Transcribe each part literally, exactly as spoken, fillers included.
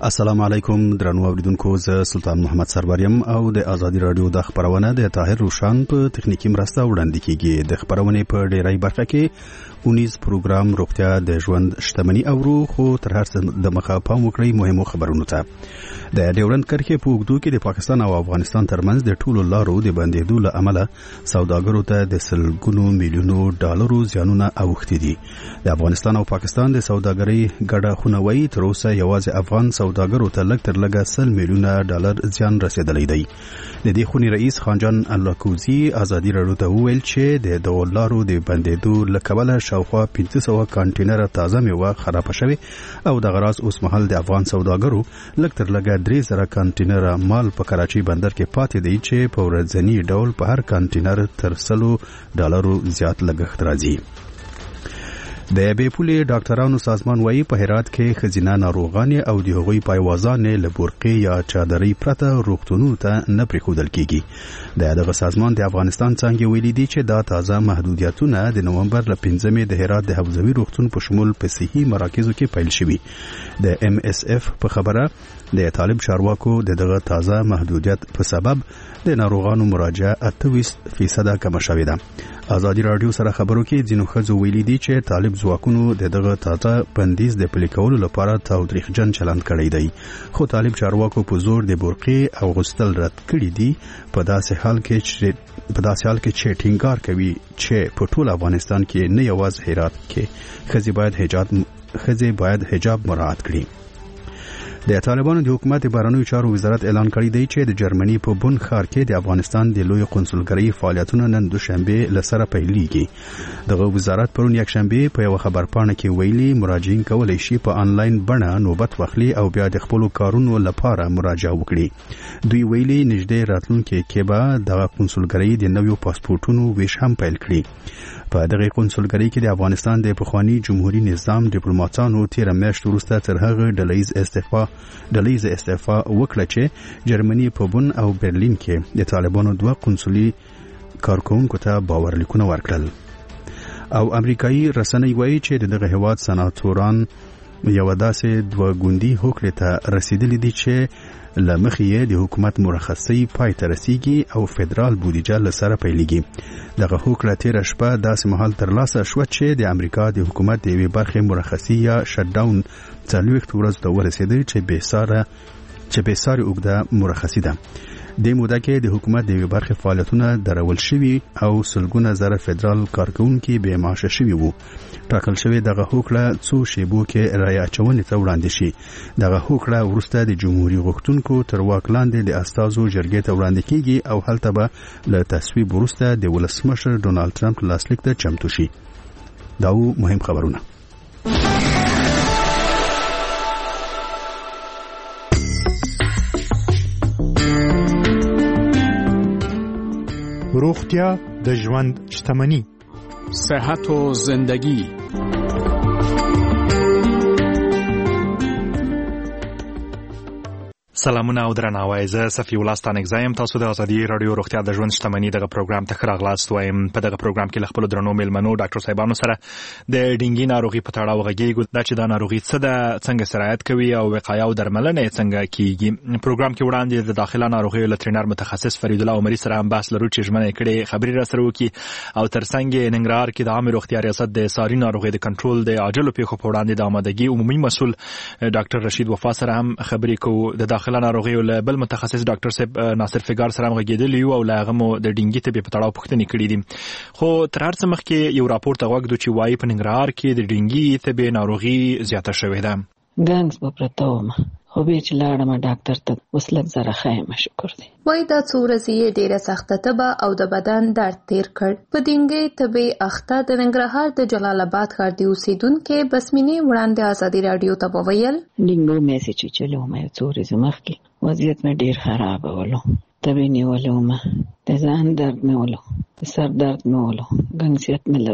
السلام علیکم درنو اوریدونکو، زه سلطان محمد سروریم او د ازادي رادیو د خبرونه د طاهر روشان په تخنیکی مرسته وړاندې کیږي. د خبرونه په ډیری برخه کې اونیز پروګرام روغتیا د ژوند شتمنۍ او روغ خو تر هر څه د مخه پام وکړئ مهمو خبرونو ته. د ډیورند کرښې په اوږدو کې د پاکستان او افغانستان ترمنځ د ټولو لارو د بندېدو له امله سوداګرو ته د سلګونو میلیونو ډالرو زیانونه اوښتي دي. د افغانستان او پاکستان د سوداګرۍ ګډه خونوي تر اوسه یوازې افغان سوداګرو ته لږ تر لږه سل میلیونه ډالر زیان رسیدلی دی. د دې خونې رئیس خانجان الکوزي ازادي رادیو ته وویل چې د دغو لارو د بندېدو له کبله شاوخوا پنځه سوه کانټینره تازه میوه خرابه شوې او دغه راز اوس مهال د افغان سوداګرو لږ تر لږه درې زره کانټینره مال په کراچۍ بندر کې پاتې دی چې په ورځني ډول په هر کانټینر تر سلو ډالرو زیات لګښت راځي. د بیپولې ډاکټرانو سازمان وايي په هرات کې ښځینه ناروغانې او د هغوی پایوازانې له برقې یا چادرۍ پرته روغتونونو ته نه پرېښودل کېږي. د دغه سازمان د افغانستان څانګې ویلي دي چې دا تازه محدودیتونه د نومبر له پنځمې د هرات د حوزوي روغتون په شمول په صحي مراکزو کې پیل شوي. د ام اس اف په خبره د طالب چارواکو د دغه تازه محدودیت په سبب د ناروغانو مراجعه اته ویشت فیصده کمه شوې ده. ازادي رادیو سره خبرو کې ځینو ښځو ویلي دي چې طالب ځواکونو د دغه تازه بندیز د پلي کولو لپاره تاوتریخجن چلند کړی دی، خو طالب چارواکو په زور د برقې او غوښتل رد کړي دي. په داسې حال کې چې په داسې حال کې چې ټینګار کوي چې په ټول افغانستان کې نه یوازې هرات کې ښځې باید حجاب ښځې باید حجاب مراعات کړي. د طالبانو د حکومت بهرنیو چارو وزارت اعلان کړی دی چې د جرمني په بون ښار کې د افغانستان د لوی قونسلګرۍ فعالیتونه نن دوشنبه له سره پیلېږي. دغه وزارت پرون یکشنبه په یو خبرپاڼه کې ویلي مراجعین کولی شي په آنلاین بڼه نوبت واخلي او بیا د خپلو کارونو لپاره مراجعه وکړي. دوی ویلي نږدې راتلونکي کې به دغه قونسلګرۍ د نویو پاسپورتونو ویش هم پیل کړي. په دغه قونسلګرۍ کې د افغانستان د پخوانی جمهوریت نظام ډیپلوماټانو تیر میاشت وروسته تر هغه ډلهییز استعفا ډلهییز استعفا وکړه چې جرمني په بون او برلین کې د طالبانو دوه قونسلي کارکونکو ته باورلیکونه ورکړل. او امریکایي رسنۍ وایي چې دغه هیواد سناتوران یو داسې دوه ګوندي هوکړې ته رسیدلي دي چې لمخې یې د حکومت مرخصي پای ته رسیږي او فدرال بودیجه له سره پیلېږي. دغه هوکړه تیره شپه داسې مهال ترلاسه شوه چې د امریکا د حکومت د یوې برخې مرخصي یا شټ ډاون څلوېښت ورځو ته ورسېدل چې بېساره چې بېساري اوږده مرخصي ده. د موده کې د حکومت د یوې برخې فعالیتونه درول شوي او سلګونه زره فدرال کارکونکي بې معاشه شوي وو. ټاکل شوې دغه هوکړه څو شیبو کې رایې اچونې ته وړاندې شي. دغه هوکړه وروسته د جمهوریت غوښتونکو تر واک لاندې د استازو جرګې ته وړاندې کیږي او هلته به له تصویب وروسته د ولسمشر ډونالد ټرمپ لاسلیک ته چمتو شي. دا و مهم خبرونه. روغتیا د ژوند شتمني، صحت و زندگی. سلامونه او درناوی، زه صفی الله ستانکزی یم. تاسو د ازادي رادیو روغتیا د ژوند شتمنۍ دغه پروګرام ته ښه راغلاست وایم. په دغه پروګرام کې له خپلو درنو میلمنو ډاکټر صاحبانو سره د ډینګي ناروغي په تړاو غږیږو، دا چې دا ناروغي څه ده، څنګه سرایت کوي او وقایه او درملنه یې څنګه کیږي. پروګرام کې وړاندې د داخله ناروغیو لترینر متخصص فرید الله عمري سره هم بحث لرو چې ژمنه یې کړې خبرې را سره وکړي، او ترڅنګ ننګرهار کې د عامه روغتیا ریاست د ساري ناروغیو د کنټرول د عاجلو پیښو په وړاندې د آمادګي عمومي مسؤل ډاکټر رشید وفا سره هم خبرې کوو. د داخله ناروغیو له بل متخصص ډاکټر صاحب ناصر فګار سره غږیدلی یو او له هغه مو د ډینګي تبې په تړاو پوښتنې کړې دي. خو تر هر څه مخکې یو راپور ته غوږ دو چې وایي په ننګرهار کې د ډینګي تبې ناروغي زیاته شوې ده. ګنګس به پرته وم، خو بیا چې لاړم ډاکټر ته اوس لږ زره ښه یم، شکر دی. وایي دا څو ورځې یې ډېره سخته تبه او د بدن درد تېر کړ. په ډینګي تبې اخته د ننګرهار د جلال آباد ښار د اوسېدونکې بسمینې وړاندې ازادي راډیو ته وویل ډینګو مې چې چلو مې څو ورځې مخکې وضعیت مې ډېر خراب ولو، تبې نیولې ومه، د ځان درد مې ولو، د سر درد مې ولو، ګنګسیت مې لرلو.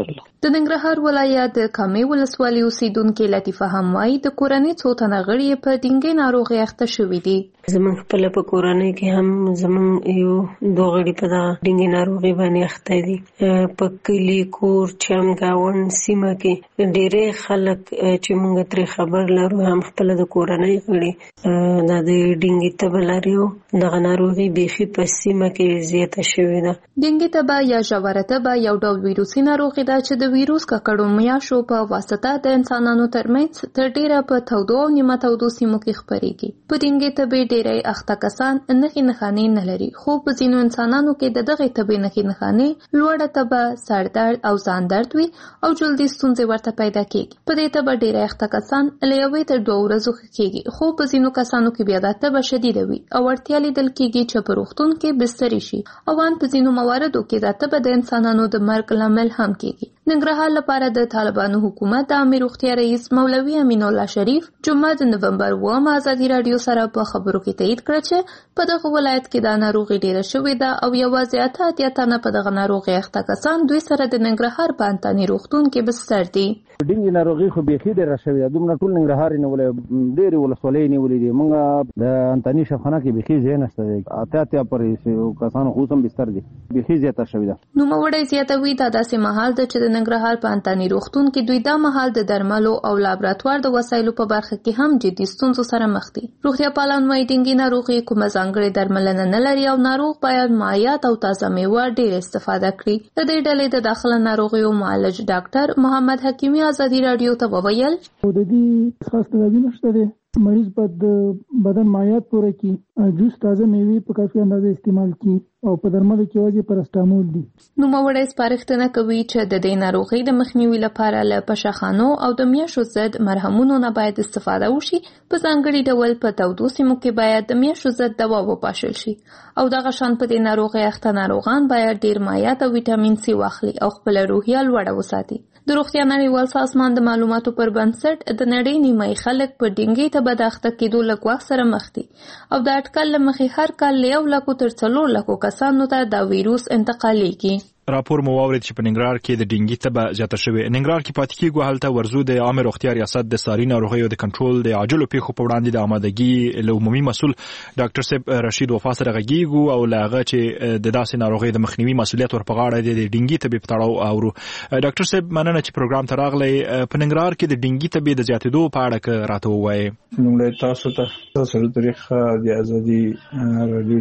د ننګرهار ولایت د کامې ولسوالۍ اوسیدونکې لطیفه هم وایي د کورنۍ څو تنه غړي په ډینګي ناروغۍ اخته شوي دي. زمونږ خپل په کورنۍ کې هم زمونږ یو دوه غړي په دغه ډینګي ناروغۍ باندې اخته دي. په کلي کور چم گاوند سیمه کې ډېری خلک چې موږ ترې خبر لرو هم خپل د کورنۍ غړي دا د ډینګي تبه لري او دغه ناروغي بیخي په سیمه کې زیاته شوې ده. ډینګي تبه یا ژوره تبه یو ډول ویروسي ناروغي ده چې د ویروس ککړو میاشو په واسطه د انسانانو ترمنځ تر ډیره په تودو او نیمه تودو سیمو کې خپرېږي. په ډینګي تبې ډیری اخته کسان نښې نښانې نه لري، خو په ځینو انسانانو کې د دغې تبې نښې نښانې لوړه تبه، سر درد او ځان درد وي او جلدي ستونزې ورته پیدا کېږي. په دې تبه ډیری اخته کسان له یوې تر دوه ورځو ښه کېږي، خو په ځینو کسانو کې بیا دا تبه شدیده وي او اړتیا لیدل کېږي چې په روغتون کې بستري شي او ان په ځینو مواردو کې دا تبه د انسانانو د مرګ لامل هم کېږي. ننګرهار لپاره د طالبانو حکومت د عامه روغتیا رئیس مولوي امین الله شریف جمعه د نومبر اووم ازادي رادیو سره په خبرو کې تایید کړ چې په دغه ولایت کې دا ناروغي ډیره شوې ده او یوازې اته اتیا تنه په دغه ناروغي اخته کسان دوی سره د ننګرهار په انتاني روغتون کې بستر دي. ډینګي ناروغي خو بیخي ډیره شوې ده، دومره ټول ننګرهار نه ولې ډېرې ولسوالۍ نیولې دي. موږ د انتاني شفخانه کې بیخي ځای نشته دی، اته اتیا پرې کسانو خو هم بستر دي، بیخي زیاته شوې ده. نوموړی زیاتوي دا داسې مهال ده چې د ننګرهار په انتاني روغتون کې دوی دا مهال د درملو او لابراتوار د وسایلو په برخه کې هم جدي ستونزو سره مخ دي. روغتیا پالان وايي ډینګي ناروغي کومه ځانګړې درملنه نه لري او ناروغ باید مایعات او تازه میوه ډېر استفاده کړي. د دې ډلې د داخله ناروغیو معالج ډاکټر محمد حکیمي ازادي رادیو ته وویل د دې خاص تدابیر نشته دي. مریض باید بدن مایعات پوره کړي، جوس تازه میوې په کافي اندازه استعمال کړي او په درملو کې واجب پرسټامول دي. نوموړی سپارښتنه کوي چې د دې ناروغۍ د مخنیوي لپاره له پشخانو او د میاشو ضد مرهمونو نه باید استفاده وشي. په ځانګړي ډول په تودو سیمو کې باید د میاشو ضد دوا وپاشل شي او دغه شان په دې ناروغۍ اخته ناروغان باید ډیر مایعات او ویټامین سی واخلي او خپل روحیه لوړه وساتي. د روغتیا نړیوال سازمان د معلوماتو پر بنسټ د نړۍ نیمه خلک په ډینګي تبه د اخته کېدو له ګواښ سره مخ دي او د اټکل له مخې هر کال له یو لکو تر څلور لکو کسانو ته دا ویروس انتقالیږي. راپور مو واورید چې په ننګرهار کې د ډینګي تبه زیاته شوې. ننګرهار کې پاتې کېږو هلته ورزو د عامه روغتیا ریاست د ساري ناروغیو د کنټرول د عاجلو پیښو په وړاندې د آمادګي له عمومي مسؤل ډاکټر صاحب رشید وفا سره غږیږو او له هغه چې د داسې ناروغۍ د مخنیوي مسؤلیت ور په غاړه دی د ډینګي تبې په تړاو اورو. ډاکټر صاحب مننه چې پروګرام ته راغلی. په ننګرهار کې د ډینګي تبې د زیاتېدو په اړه راته ووایي. لومړی تاسو ته تاسو طریقه د ازادي رادیو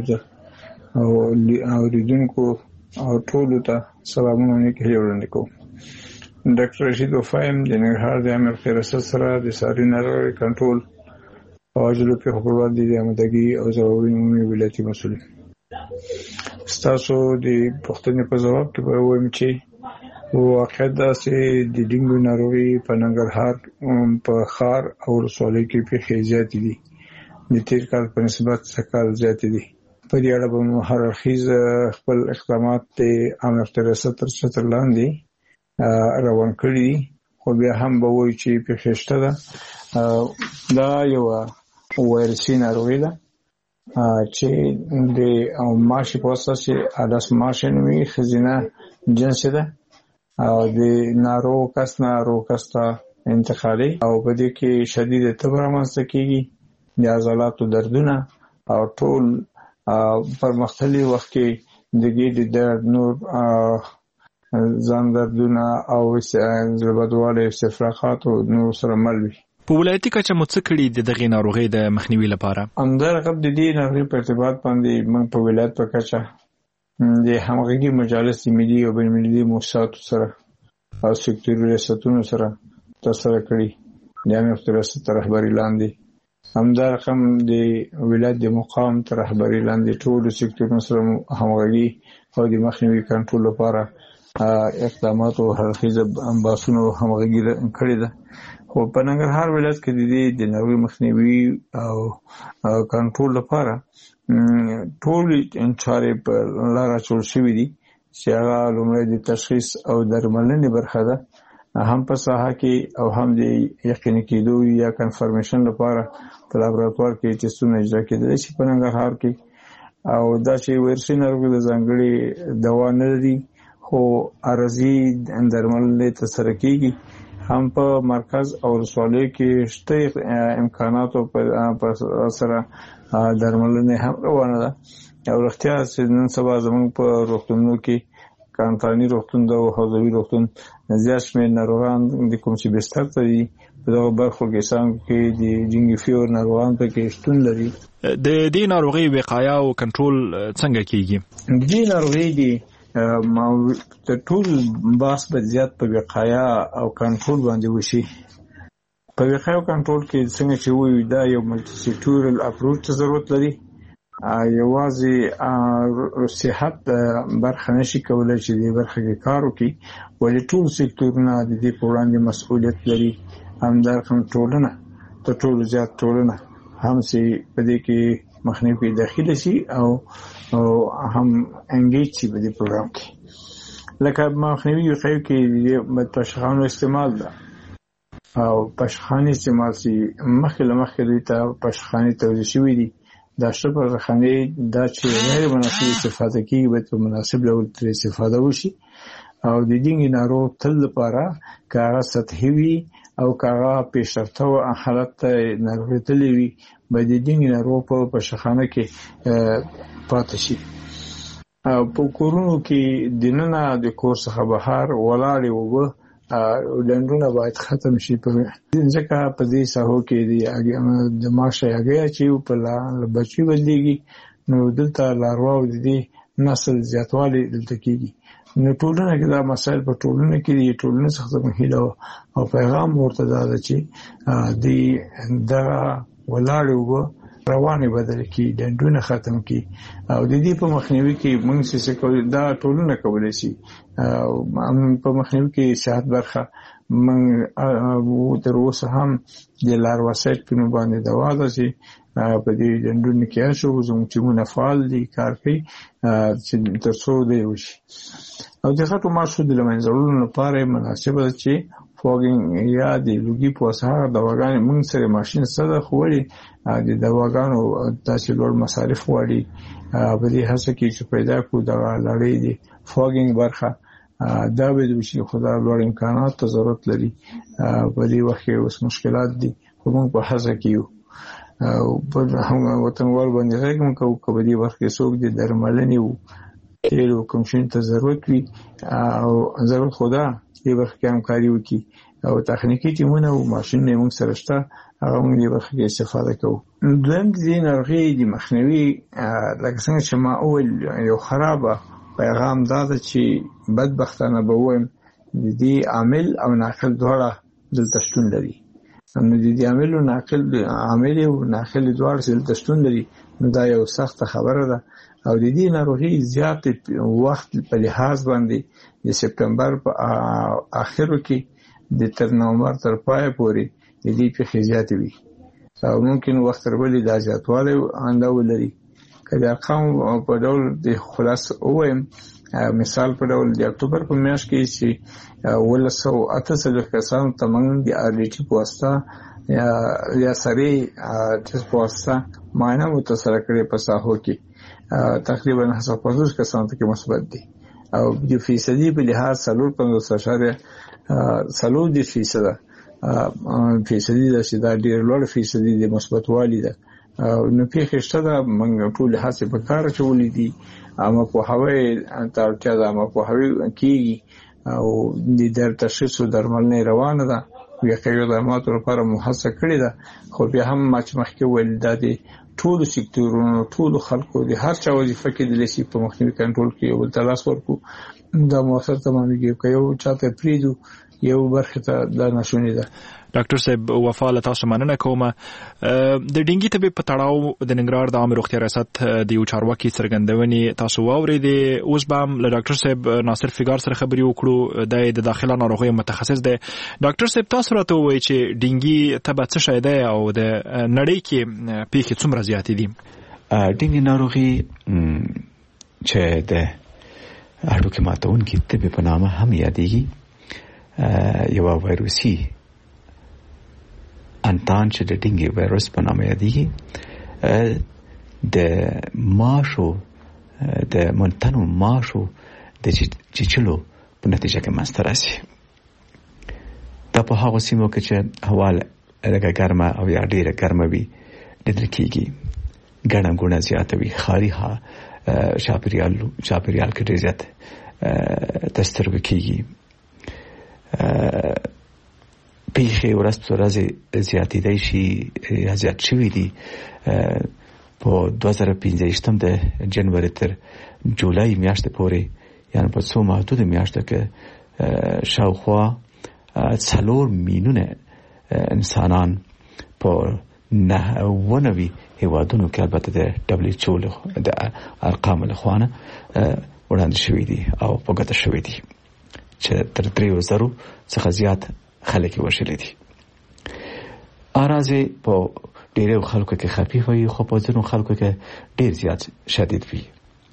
او اوریدونکو او ټول ته سلامونه نیکه وړاندې کوم. ډاکټر رشید وفایم د ننګرهار د عامه روغتیا ریاست سره د ساري ناروغیو کنټرول او عاجلو پیښو په وړاندې د آمادګي او ځوابونو عمومي ولایتي مسؤل. ستاسو د پوښتنې په ځواب کې به وایم چې واقعیت دا چې د ډینګو ناروغي په ننګرهار په ښار او ولسوالۍ کې پیښې زیاتې دي، د تیر کال په نسبت څه کال زیاتې دي. په دې اړه به مو هر اړخیز خپل اقدامات د عامه روغتیا ریاست تر چتر لاندې روان کړي، خو بیا هم به وایي چې پیښې شته ده. دا یوه وایرسي ناروغي ده چې د ماشي په واسطه چې اډاس ماشي نومي ښځینه جنس ده او د ناروغ کس نه ناروغ کس ته انتقالي او په دې کې شدید تبه رامنځته کېږي، د عضلاتو دردونه او ټول پر مختلف وخت کې د ګیډې درد، نور ځان دردونه او زړه بدوالی، استفراقات او نور سره مل وي. په ولایتي کچه مو څه کړي د دغې ناروغۍ د مخنیوي لپاره؟ همدارقه د دې ناروغۍ په ارتباط باندې موږ په ولایت په کچه د همغږي مجالس د ملي او بین المللي مؤسساتو سره او سکتوري ریاستونو سره ترسره کړي. د عامه روغتیا ریاست رهبري لاندې همدارقه د ولایت د مقام تر رهبري لاندې ټولو سکتورونو سره همغږي او د مخنیوي کنټرول لپاره اقدامات او هر اړخیزه بحثونه همغږي کړې ده. خو په ننګرهار ولایت کې د دې د ناروغۍ مخنیوي او کنټرول لپاره ټول چارې په لاره چول شوي دي چې هغه لومړی د تشخیص او درملنې برخه ده، هم په ساحه کې او هم د یقیني کېدو یا کنفرمیشن لپاره په لابراتوار کې ټیسټونه اجرا کېدلی شي په ننګرهار کې. او دا چې وایرسي ناروغي د ځانګړې دوا نه لري، خو خو ارزي درمل ترسره کیږي هم په مرکز او ولسوالۍ کې شته امکانات په سره درملنه هم روانه ده او روغتیا چې نن سبا زموږ په روغتونونو کې کانټانی روغتون او حوزوي روغتون زیات شمېر ناروغان د کوم چې بستر ته دي په دغه برخو کې څنګه کې د ډینګي فیور ناروغان په کې شتون لري. د دې ناروغي وقایه او کنټرول څنګه کیږي؟ د دې ناروغي دی د ټول باس په زیات په وقایه او کنټرول باندې وشي. په وقایه او کنټرول کې څنګه چې وي دا یو ملټي سیکټورل اپروچ ته ضرورت لري. یوازې صحت برخه نشي کولای چې د برخه کې کار وکړي ولې ټول سکتورونه د دې په وړاندې مسؤلیت لري. هم د ټولنه ته ټول زیات ټولنه هم چې په دې کې مخنیوي داخلي شي او هم انګیج شي په دې پروګرام کې. لکه مخنیوي وقایه کې د پشخانو استعمال ده او پشخاني استعمال شي مخکې له مخکې ته پشخاني توزیع شوي دي. دا شپه رخنه دا چې غیر مناسب استفاده کیږي به په مناسب ډول تر استفاده وشي او د دې ناروغ تل لپاره کاغه سطحي وي او کاغه پیشرفته او حالت ناروغ تللی وي به د دې ناروغ په پشخانه کې پاتې شي. او په کورونو کې دننه د کور څخه بهر ولاړ وو ډنډونه باید ختم شي. په ځکه په دې ساحو کې د ماشه هغه چې په لا بچي بدلېږي نو دلته لاروا او د دې نسل زیاتوالی دلته کېږي. نو ټولنه کې دا مسایل په ټولنه کې د ټولنې څخه مهیله او پیغام ورته دا ده چې د دا ولاړ وو روانه بدل کی ډنډونه ختم کی او د دې په مخنیوي کې موږ څه کوي دا ټولنه کولای شي. او په مخنیوي کې صحت برخه موږ تر اوسه هم د لارواسایت په نوم باندې دوا ده چې په دې ډنډونه کې شو زموږ چې منفعل دي کار کوي چې تاسو دی وشي. او د خاطر مارشو د لمنځلو لپاره مناسبه ده چې فوګینګ یا د لوګي په وسه دواګان موږ سره ماشين سره خوړي د دواګانو تاسو لوړ مصارف وړي په دې هڅه کې چې پیدا کو دا لړۍ دي فوګینګ برخه دا به د شي خدای لوړ امکانات ته ضرورت لري. په دې وخت کې اوس مشکلات دي کوم په هڅه کې او په هغه وطنوال باندې راګم کو په دې وخت کې څوک د درملنې وو تیل او کوم شي ته ضرورت وي او ضرورت خدا دې وخت کې همکاري وکړي او تخنیکی ټیمونه او ماشینونه موږ سره شته هغه موږ دې وخت کې استفاده کوو. دویم د ناروغي د مخنیوي لکه څنګه چې ما اول یو خرابه پیغام دا ده چې بدبختانه به وایم د دې عامل او ناقل دواړه دلته شتون لري. نو د دې عامل او ناقل عامل او ناقل دواړه دلته شتون لري نو دا یو سخت خبره ده. او د دې ناروغي زیات وخت په لحاظ باندې د سپتمبر په اخرو کې د تر نومبر تر پای پورې د دې په خزيات وي او ممکن وخت وربلې د زیاتواله انداو لري. کله ارقام په ډول د خلاص اوم مثال په ډول د اکتوبر په میاشت کې چې ولسو اته کسان تمنګ د ارلیټي پوسټا یا یا سری چې پوسټا معاینه متصل کړي په ساحو کې تقریبا هڅه پنځوس کسان ته مثبت دي او د فیصدي په لحاظ سلور پنځوس اشاریه سلور د فیصد فیصدي د شیدا ډیر لوړ فیصدي د مثبت والی ده. نو په خشته دا موږ ټول هڅه په کار چولې دي اما په هواي ترټیا دا اما په هواي کیږي او د در تشخیص او درملنه روانه ده. وی خیو د ماتو لپاره محاسبه کړی ده خو بیا هم ماچ مخکې ول د ټول سکتورونو ټول خلکو د هر چا وظیفه کې د لسی په مخنیوي کنټرول کې یو تلاش ورکو دا موثر تمامېږي که یو چاته پریدو یو برخه ته دا نشونی ده. ډاکټر صاحب وفاله تاسو مننه کوم. د ډینګي ته په تړاو د ننګرهار د عامه روغتیا ریاست د یو چارواکي څرګندونې تاسو واورېدې. اوس به له ډاکټر صاحب ناصر فګار سره خبرې وکړو د داخله ناروغیو متخصص دی. ډاکټر صاحب تاسو راته وایي چې ډینګي ته به څه شی دی او د نړۍ کې پیښې څومره زیاتې دي؟ ډینګي ناروغي چې د هډوکي ماتونکي تبې په نامه هم یادېږي یو وایروسي انتان چې د ډینګي وایروس په نامه یادېږي د ماشو د منتنو ماشو د چیچلو په نتیجه کې منځته راځي. دا په هغه سیمو کې چې هوا لږه ګرمه او یا ډېره ګرمه وي لیدل کېږي، ګڼه ګوڼه زیاته وي، ښاري چاپېریال چاپېریال کې ډېر زیات د سترګو کېږي. پیښې ورځ په ورځ زیاتېدی شي یا زیات شوي دي. په دوه زره پنځه ویشتم د جنوري تر جولای میاشتې پورې، یعنې په څو محدودو میاشتو کې شاوخوا څلور میلیونه انسانان په نهه نوي هیوادونو کې، البته د دبلیو ایچ او د ارقامو له خوا نه وړاندې شوي دي او په ګوته شوي دي چې تر دریو زرو څخه زیات خلک یې وژلي دي. اراز په ډېرو خلکو کې خفیف وي، خو په ځینو خلکو کې ډېر زیات شدید وي.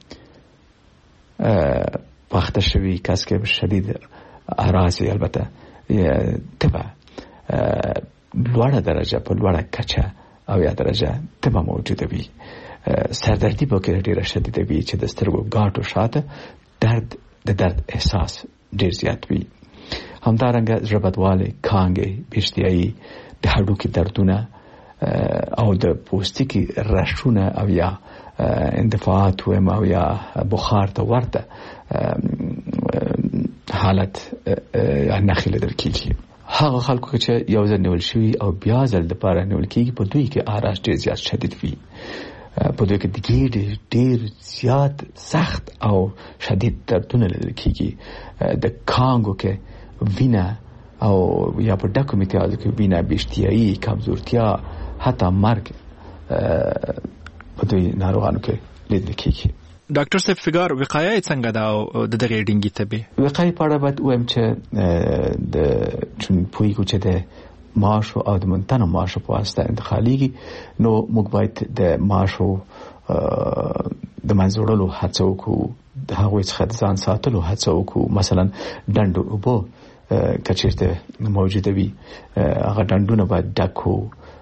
پاخته شوي کس کې شدید اراز البته تبه لوړه درجه په لوړه کچه او یا درجه تبه موجوده وي. سردردي به کې ډېره شدیده وي چې د سترګو ګاټو شاته درد د درد احساس ډېر زیات وي. همدارنګه زړه بدوالی، کانګې، بېشتیایي، د هډوکي دردونه او د پوستکي رشونه او یا اندفاعات ویم او یا بخار ته ورته حالت نښې لیدل کېږي. هغه خلکو چې یو ځل نیول شوي او بیا ځل دپاره نیول کېږي، په دوی کې آراش ډېر زیات شدید وي. په دوی کې د ګېډې ډېر زیات سخت او شدید دردونه لیدل کېږي. د کانګو کې وینه او یا په ډکو امتیازو کې وینه، بېشتیایي، کمزورتیا، حتی مرګ په دوی ناروغانو کې لیدل کېږي. ډاکټر صاحب فګار وقایه څنګه ده او د دغې ډینګي تبې وقایې په اړه باید ووایم چې د چون پوهېږو چې د ماشو او د منتنو ماشو په واسطه انتقالېږي، نو موږ باید د ماشو د منځه وړلو هڅه وکړو، د هغوی څخه د ځان ساتلو هڅه وکړو. مثلا ډنډو اوبه که چېرته موجوده وي، هغه ډنډونه باید ډک کړو،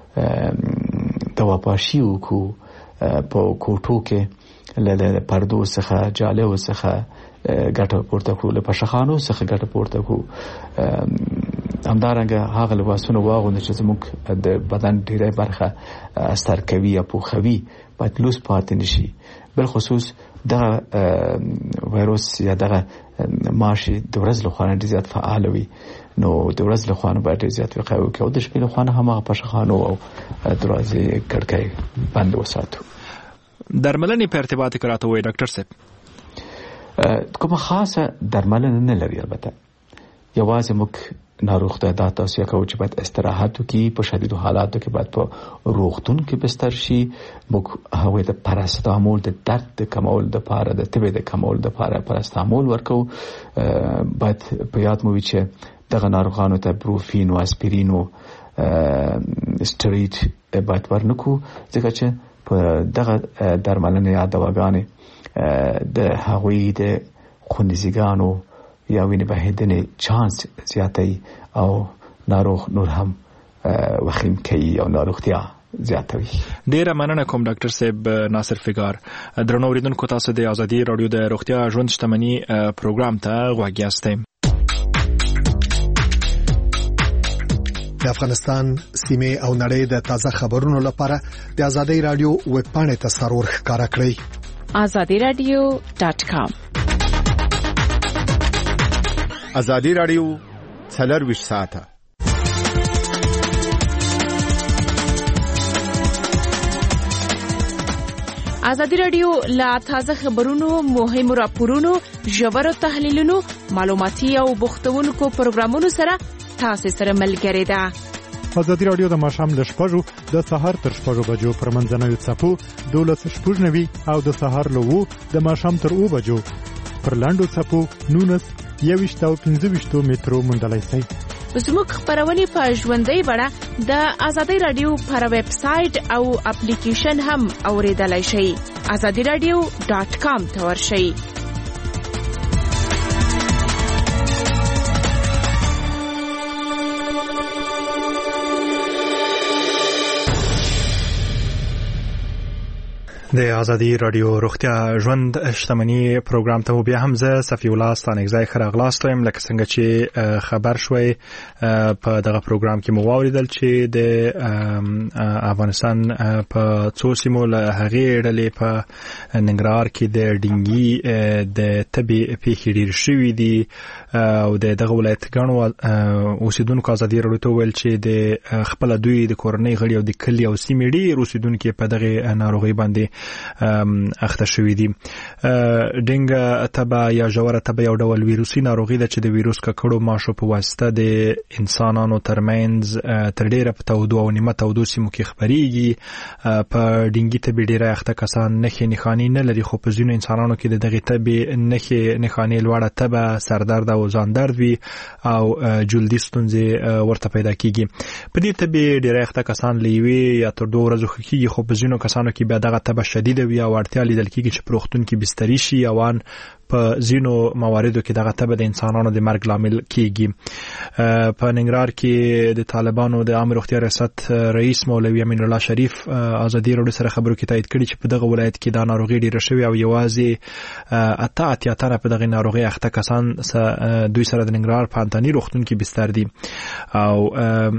دواپاشي وکړو، په کوټو کې له پردو څخه، جالو څخه ګټه پورته کړو، له پشخانو څخه ګټه پورته کړو. همدارنګه هغه لباسونه واغوندو چې زموږ د بدن ډېری برخه استر کوي یا پوښوي باید لوس پاتې نشي. بالخصوص دغه وایروس یا دغه ماشي د ورځ له خوا نه ډېر زیات فعال وي، نو د ورځ له خوا نه باید ډېر زیات وقایه وکړو او د شپې له خوا نه هماغه پشخانو او دروازې کړکۍ بند وساتو. درملنې په ارتباط کې راته وایي ډاکټر صاحب؟ کومه خاصه درملنه نه لري. البته یوازې موږ ناروغ ته دا توصیه کوو چې باید استراحت وکړي، په شدیدو حالاتو کې باید په روغتون کې بستر شي. موږ هغوی د پاراسټامول د درد د کمولو دپاره، د تبې د کمولو دپاره پاراسټامول ورکوو. باید په یاد مو وي چې دغه ناروغانو ته بروفین او اسپرین او سټریټ باید ورنکړو، ځکه چې په دغه درملنې یا دواګانې د هغوی د خونریزګانو یا وینې بهېدنې چانس زیاتوي او ناروغ نور هم وخیم کوي او ناروغتیا زیاتوي. ډیره مننه کوم ډاکټر صاحب ناصر فګار. درنو اوریدونکو، تاسو د ازادي رادیو د روغتیا ژوند شتمنۍ پروګرام ته غوږ یاستئ. د افغانستان سیمه او نړۍ د تازه خبرونو لپاره د ازادي رادیو ویب پاڼه ته سرور ښکارا کړئ. azadi radio dot com. ازادي رادیو څلرویشت ساعته ازادي رادیو لا تازه خبرونو، مهمو راپورونو، ژورو تحلیلونو، معلوماتي او بوختونکو پروګرامونو سره تاسو سره ملګری ده. ازادي رادیو د ماښام له شپږو د سهار تر شپږو بجو پر منځنوي څپو دولس شپږ نوي او د سهار له وو د ماښام تر اوو بجو پر لاندو څپو نونس یویشت او پنځه ویشتو مترو موندلای شئ. زموږ خبرونه په ژوندۍ بڼه د ازادي رادیو پر ویب سټ او اپلیکیشن هم اوریدلای شئ. azadi radio dot com ته ورشئ. د ازادي رادیو روغتیا ژوند شتمنۍ پروګرام ته بیا هم زه صفی الله ستانګزای خراغلاست یم لکه څنګه چې خبر شوي په دغه پروګرام کې مو واوریدل چې د افغانستان په څو سیمو له هغې ډلې په ننګرهار کې د ډینګي د تبي پیښې ډېرې شوي دي او د دغه ولایت ګڼو اوسیدونکو ازادي رادیو ته ویل چې د خپل دوی د کورنۍ غړي او د کلي او سیمې ډېر اوسیدونکو په دغه ناروغي باندې اخته شوی دي. ډینګ تبه یا ژوره تبه یو ډول ویروسي ناروغي ده چې د ویروس ککړو ماشو په واسطه د انسانانو ترمنځ تر ډیره په تودو او نیمه تودو سیمو کې خپریږي. په ډینګي تبه ډیره اخته کسان نښې نښانې نه لري، خو په ځینو انسانانو کې د دغه تبه نښې نښانې لوړه تبه، سردرد او ځان درد وي او جلدي ستونزې ورته پیدا کیږي. په دې تبه ډیره اخته کسان لیوي یا تر دوه ورځې کېږي، خو په ځینو کسانو کې بیا دغه تبه شدید وي او اړتیا لیدل کېږي چې په روغتون کې بستري شي او ان په ځینو مواردو کې دغه تبه د انسانانو د مرګ لامل کیږي. په ننګرهار کې د طالبانو د عام روغتیا ریاست رئیس مولوي امین الله شریف ازادي رادیو سره خبرو کې تایید کړي چې په دغه ولایت کې دا ناروغي ډیره شوې او یوازې اته اتیا تنه په دغه ناروغي اخته کسان دوی سره د ننګرهار په انتاني روغتون کې بستر دي او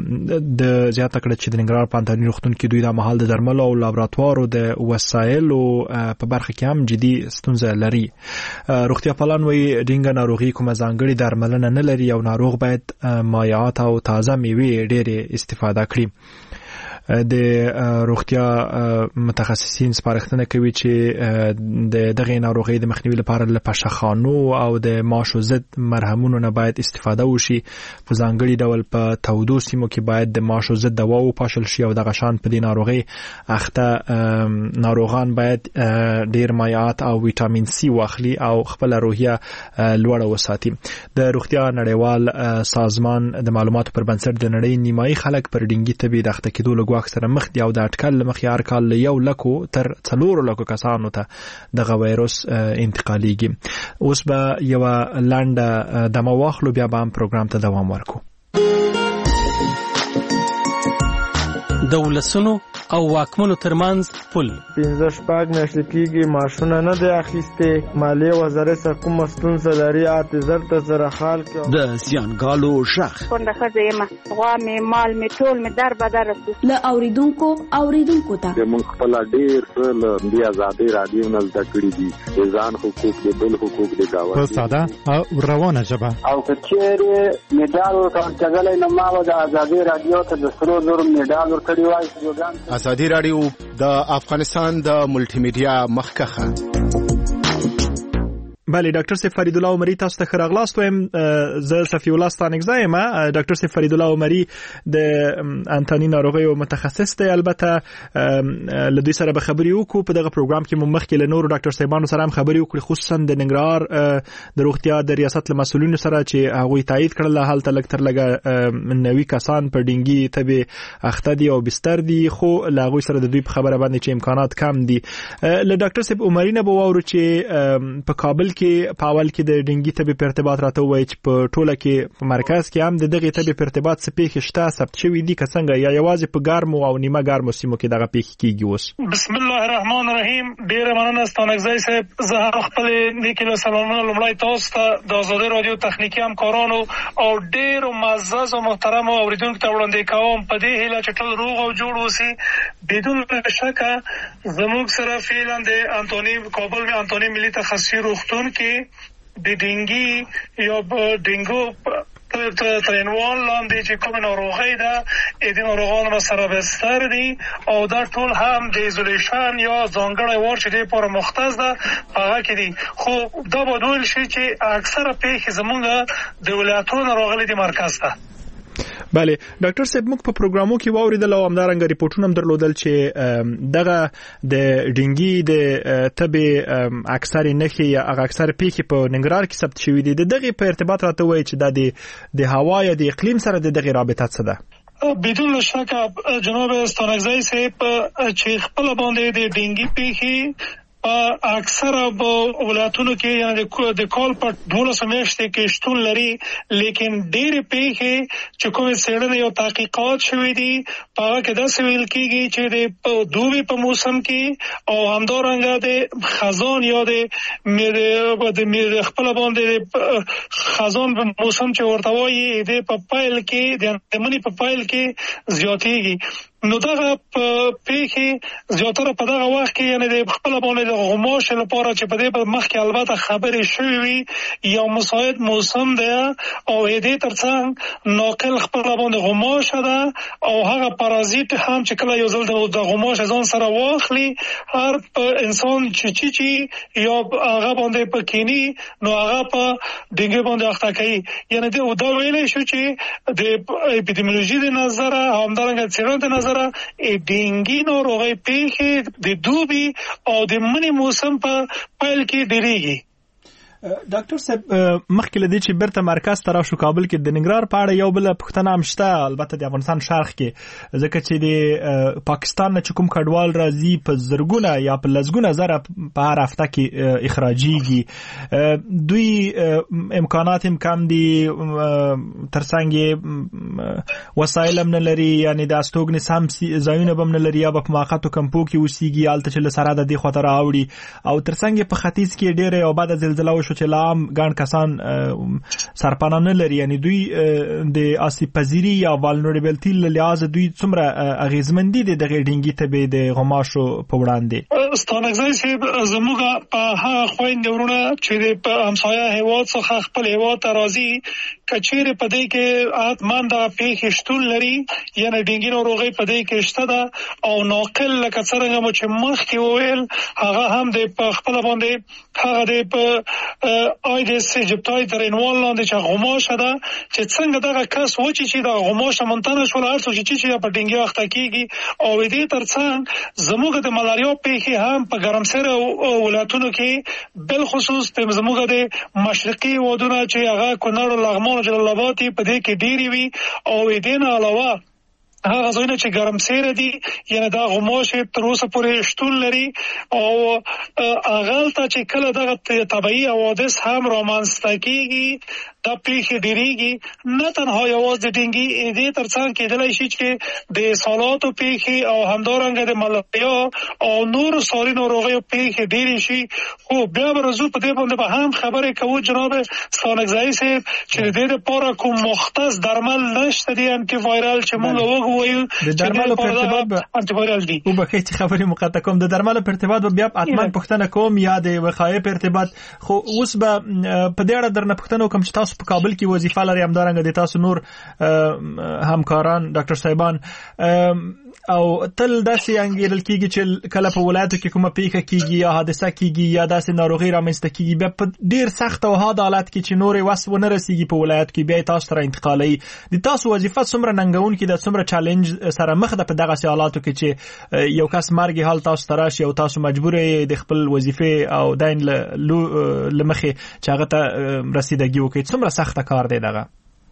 د زیاته کړه چې د ننګرهار په انتاني روغتون کې دوی د مهال د درملو او لابراتوارو د وسایلو په برخه کې هم جدي ستونزه لري. روغتیا پالان وی ډینګ ناروغي کومه ځانګړي درملنه نه لري او ناروغ باید مایعات او تازه میوې ډېرې استفاده کړي. د روغتیا متخصصین سپارښتنه کوي چې د دغه ناروغي د مخنیوي لپاره له پشخانو او د ماشو ضد مرهمونو نه باید استفاده وشي. په ځانګړي ډول په تودو سیمو کې باید د ماشو ضد دوا وپاشل شي او دغه شان په دې ناروغي اخته ناروغان باید ډیر مایعات او ویټامین سی واخلي او خپل روحیه لوړه وساتي. د روغتیا نړیوال سازمان د معلوماتو پر بنسټ د نړۍ نیمایي خلک پر ډینګي تبې د اخته کېدو له اکثر مخ دی او د اټکل مخ یار کال یو لکو تر څلور لکو کسانو ته دغه وایروس انتقالیږي. اوس به یو لاندې دمه واخلو بیا به هم پروګرام ته دوام ورکو. د ولسونو او واکمنو ترمنځ پل پنځه شپږ میاشتې کېږي ماشونه نه دی اخیستې، مالیې وزارت څخه کومه ستونزه لري اته زر ته سره حال کړه. د زیانګالو شخ کونډه ښځه یم، غوا مې مال مې ټول مې در بدر رسو له اوریدونکو اوریدونکو ته موږ خپل ډېر څه له دې ازادۍ رادیو نه زده کړي دي، د ځان حقوق د بل حقوق د گاونډي په ساده او روانه ژبه. او که چیرې میډال ورکول کېدلی نو ما به د ازادۍ رادیو ته د سرو زرو میډال ورکړی وای. ازادي رادیو د افغانستان د ملټي میډیا مخکخه. بله ډاکټر سیف فرید الله عمری تاسو ته خراغلاست وایم. زه صفی الله ستانګزای یم. ډاکټر سیف فرید الله عمری د انتانی ناروغي او متخصص دی. البته له دوی سره به خبرې وکړو په دغه پروګرام کې. مو مخکې له نورو ډاکټر صاحبانو سره هم خبرې وکړو، خصوصا د ننګرهار د روغتیا د ریاست له مسؤلینو سره چې هغوی تایید کړل هلته لږ تر لږه نوي کسان په ډینګي تبې اخته دي او بستر دي، خو له هغوی سره د دوی په خبره باندې چې امکانات کم دي. له ډاکټر صاحب عمری نه به واورو چې په کابل کې په اول کې د ډینګي تبې په ارتباط راته وایي چې په ټوله کې په مرکز کې هم د دغه تبې په ارتباط څه پیښې شته ثبت شوي دي که څنګه، یا یوازې په ګرمو او نیمه ګرمو سیمو کې دغه پیښې کېږي؟ اوس بسم الله الرحمن الرحیم. ډېره مننه ستانګزی صاحب. زه هم خپلې نیکې له سلامونه لومړی تاسو ته د ازادۍ راډیو تخنیکي همکارانو او ډېرو معزز او محترمو اورېدونکو ته وړاندې کوم په دې هیله چې ټول روغ او جوړ اوسي. بدون شکه زموږ سره فعلا د انتوني کابل میں انتوني ملي تخصصي روغتون کې د ډینګي یا ډینګو تر عنوان لاندې چې کومه ناروغي ده د ناروغانو سره بستر دي او دا ټول هم د ایزولیشن یا ځانګړی وار چې د پوره مختص ده هغه کې دي. خو دا به ویل شي چې اکثره پیښې زمونږ د ولایتونو راغلي دي مرکز ته. بله ډاکټر صاحب موږ په پروګرامو کې واوریدل او همدارنګه ریپورتونه هم درلودل چې دغه د ډینګي د تبې اکثر نښې یا هغه اکثر پیښې په ننګرهار کې ثبت شوي دي. د دغه په ارتباط راته وایي چې دا د هوا یا د اقلیم سره د دغه رابطه څه ده؟ بدون شک جناب ستانګزی صاحب چې خپل باندې د ډینګي پیښې په اکثره ولایتونو کې یعنی د کال په دولس میاشتې کې شتون لري، لیکن ډېرې پیښې چې کومې څېړنې او تحقیقات شوي دي په هغه کې داسې ویل کېږي چې د دوبي په موسم کې او همدارنګه د خزان یا د خپله باندې خزان په موسم چې ورته وایي د په پیل کې د مني په پیل کې زیاتېږي. نو دغه پیښې زیاتره په دغه وخت کې یعنی د خپل باندې د غماش لپاره چې په دې مخکې البته خبرې شوې وي یو مساعد موسم دی او دې ترڅنګ ناقل خپل باندې غماش ده او هغه پارازیت هم چې کله یو ځل د غماش ځان سره واخلي هر انسان چې چی چی یا هغه باندې پکینی نو هغه په ډینګي باندې اخته کوي. یعنی دا ویلې شو چې د اپیډیمیولوژي د نظره همدارنګه څېړنې د نظره ډینګي ناروغۍ پیښې د دوبي او د مني موسم په پیل کې ډېرېږي. ډاکټر صاحب مخکې له دې چې بیرته مرکز ته راشو کابل کې د ننګرهار په اړه یو بله پوښتنه هم شته، البته د افغانستان شرق کې، ځکه چې د پاکستان نه چې کوم کډوال راځي په زرګونه یا په لسګونه زره په هر هفته کې اخراجیږي، دوی امکانات هم کم دي، ترڅنګ وسایل هم نه لري، یعنی د استوګنې سم ځایونه به هم نه لري، یا به په ماخاتو کمپو کې اوسېږي هلته چې له سرحده دې خواته راوړي، او ترڅنګ په ختیځ کې ډېره یو بده زلزله وشو چې لا هم ګڼ کسان سرپناه نه لري. یعنی دوی د آسیب پذیري یا والنریبلټي له لحاظه دوی څومره اغېزمن دي د دغې ډینګي تبې د غماشو په وړاندې؟ ستانکزی صاحب زموږ په هغه خویندې ورونه چې د همسایه هېواد څخه خپل هېواد ته راځي که چیرې په دې کې حتما دغه پیښې شتون لري، یعنې ډینګي ناروغۍ په دې کې شته ده او ناقل لکه څرنګه مو چې مخکې وویل هغه هم د په خپله باندې هغه د په آیدس ایجپتای تر عنوان لاندې چې غماشه ده چې څنګه دغه کس وچی چې د غماشه منتنه شول هر څوک چې چې په ډینګي اخته کېږي او دې ترڅنګ زموږ د ملاریا پیښې هم په ګرمسېره ولایتونو کې بالخصوص د زموږ د مشرقي هېوادونه چې هغه کونړ او لغمان او جلال آباد په دې کې ډېرې وي او دې نه علاوه هغه ځایونه چې ګرمسېره دي یعنی دا غماشې تر اوسه پورې شتون لري او هغلته چې کله دغه طبیعي حوادث هم رامنځته کېږي دا پیښې ډېرېږي، نه تنها یوازې د ډینګي دې ترڅنګ کېدلی شي چې د سالاتو پیښې او همدارنګه د ملاریا او نورو ساري ناروغیو پیښې ډېرې شي. خو بیا به راځو په دې باندې به هم خبرې کوو جناب ستانکزی صاحب چې د دې دپاره کوم مختص درمل نشته دي انټي وایرل چې موږ وایو د درملو په ارتباط انټي وایرل دي. وبخښئ چې خبرې مقطع کوم، د درملو په ارتباط بیا حتما پوښتنه کوم یا د وقایې په ارتباط، خو اوس به په دې اړه درنه پوښتنه وکړم چې تاسو په کابل کې وظیفه لري، همدارنګه د تاسو نور همکاران ډاکټر صاحبان او تل داسې انګیرل کېږي چې کله په ولایتو کې کومه پیښه کېږي یا حادثه کېږي یا داسې ناروغي رامنځته کېږي بیا په ډېر سخت او حاد حالت کې چې نورې وس ونه رسېږي په ولایت کې بیا تاسو سره انتقالوي. د تاسو وظیفه څومره ننګونکې ده، څومره چالنج سره مخ ده په دغسې حالاتو کې چې یو کس مرګ حال تاسو ته راشي او تاسو مجبور یې د خپل وظیفې او دین له مخې چې هغه ته رسیدګي وکړئ؟ څومره سخته کار دی دغه؟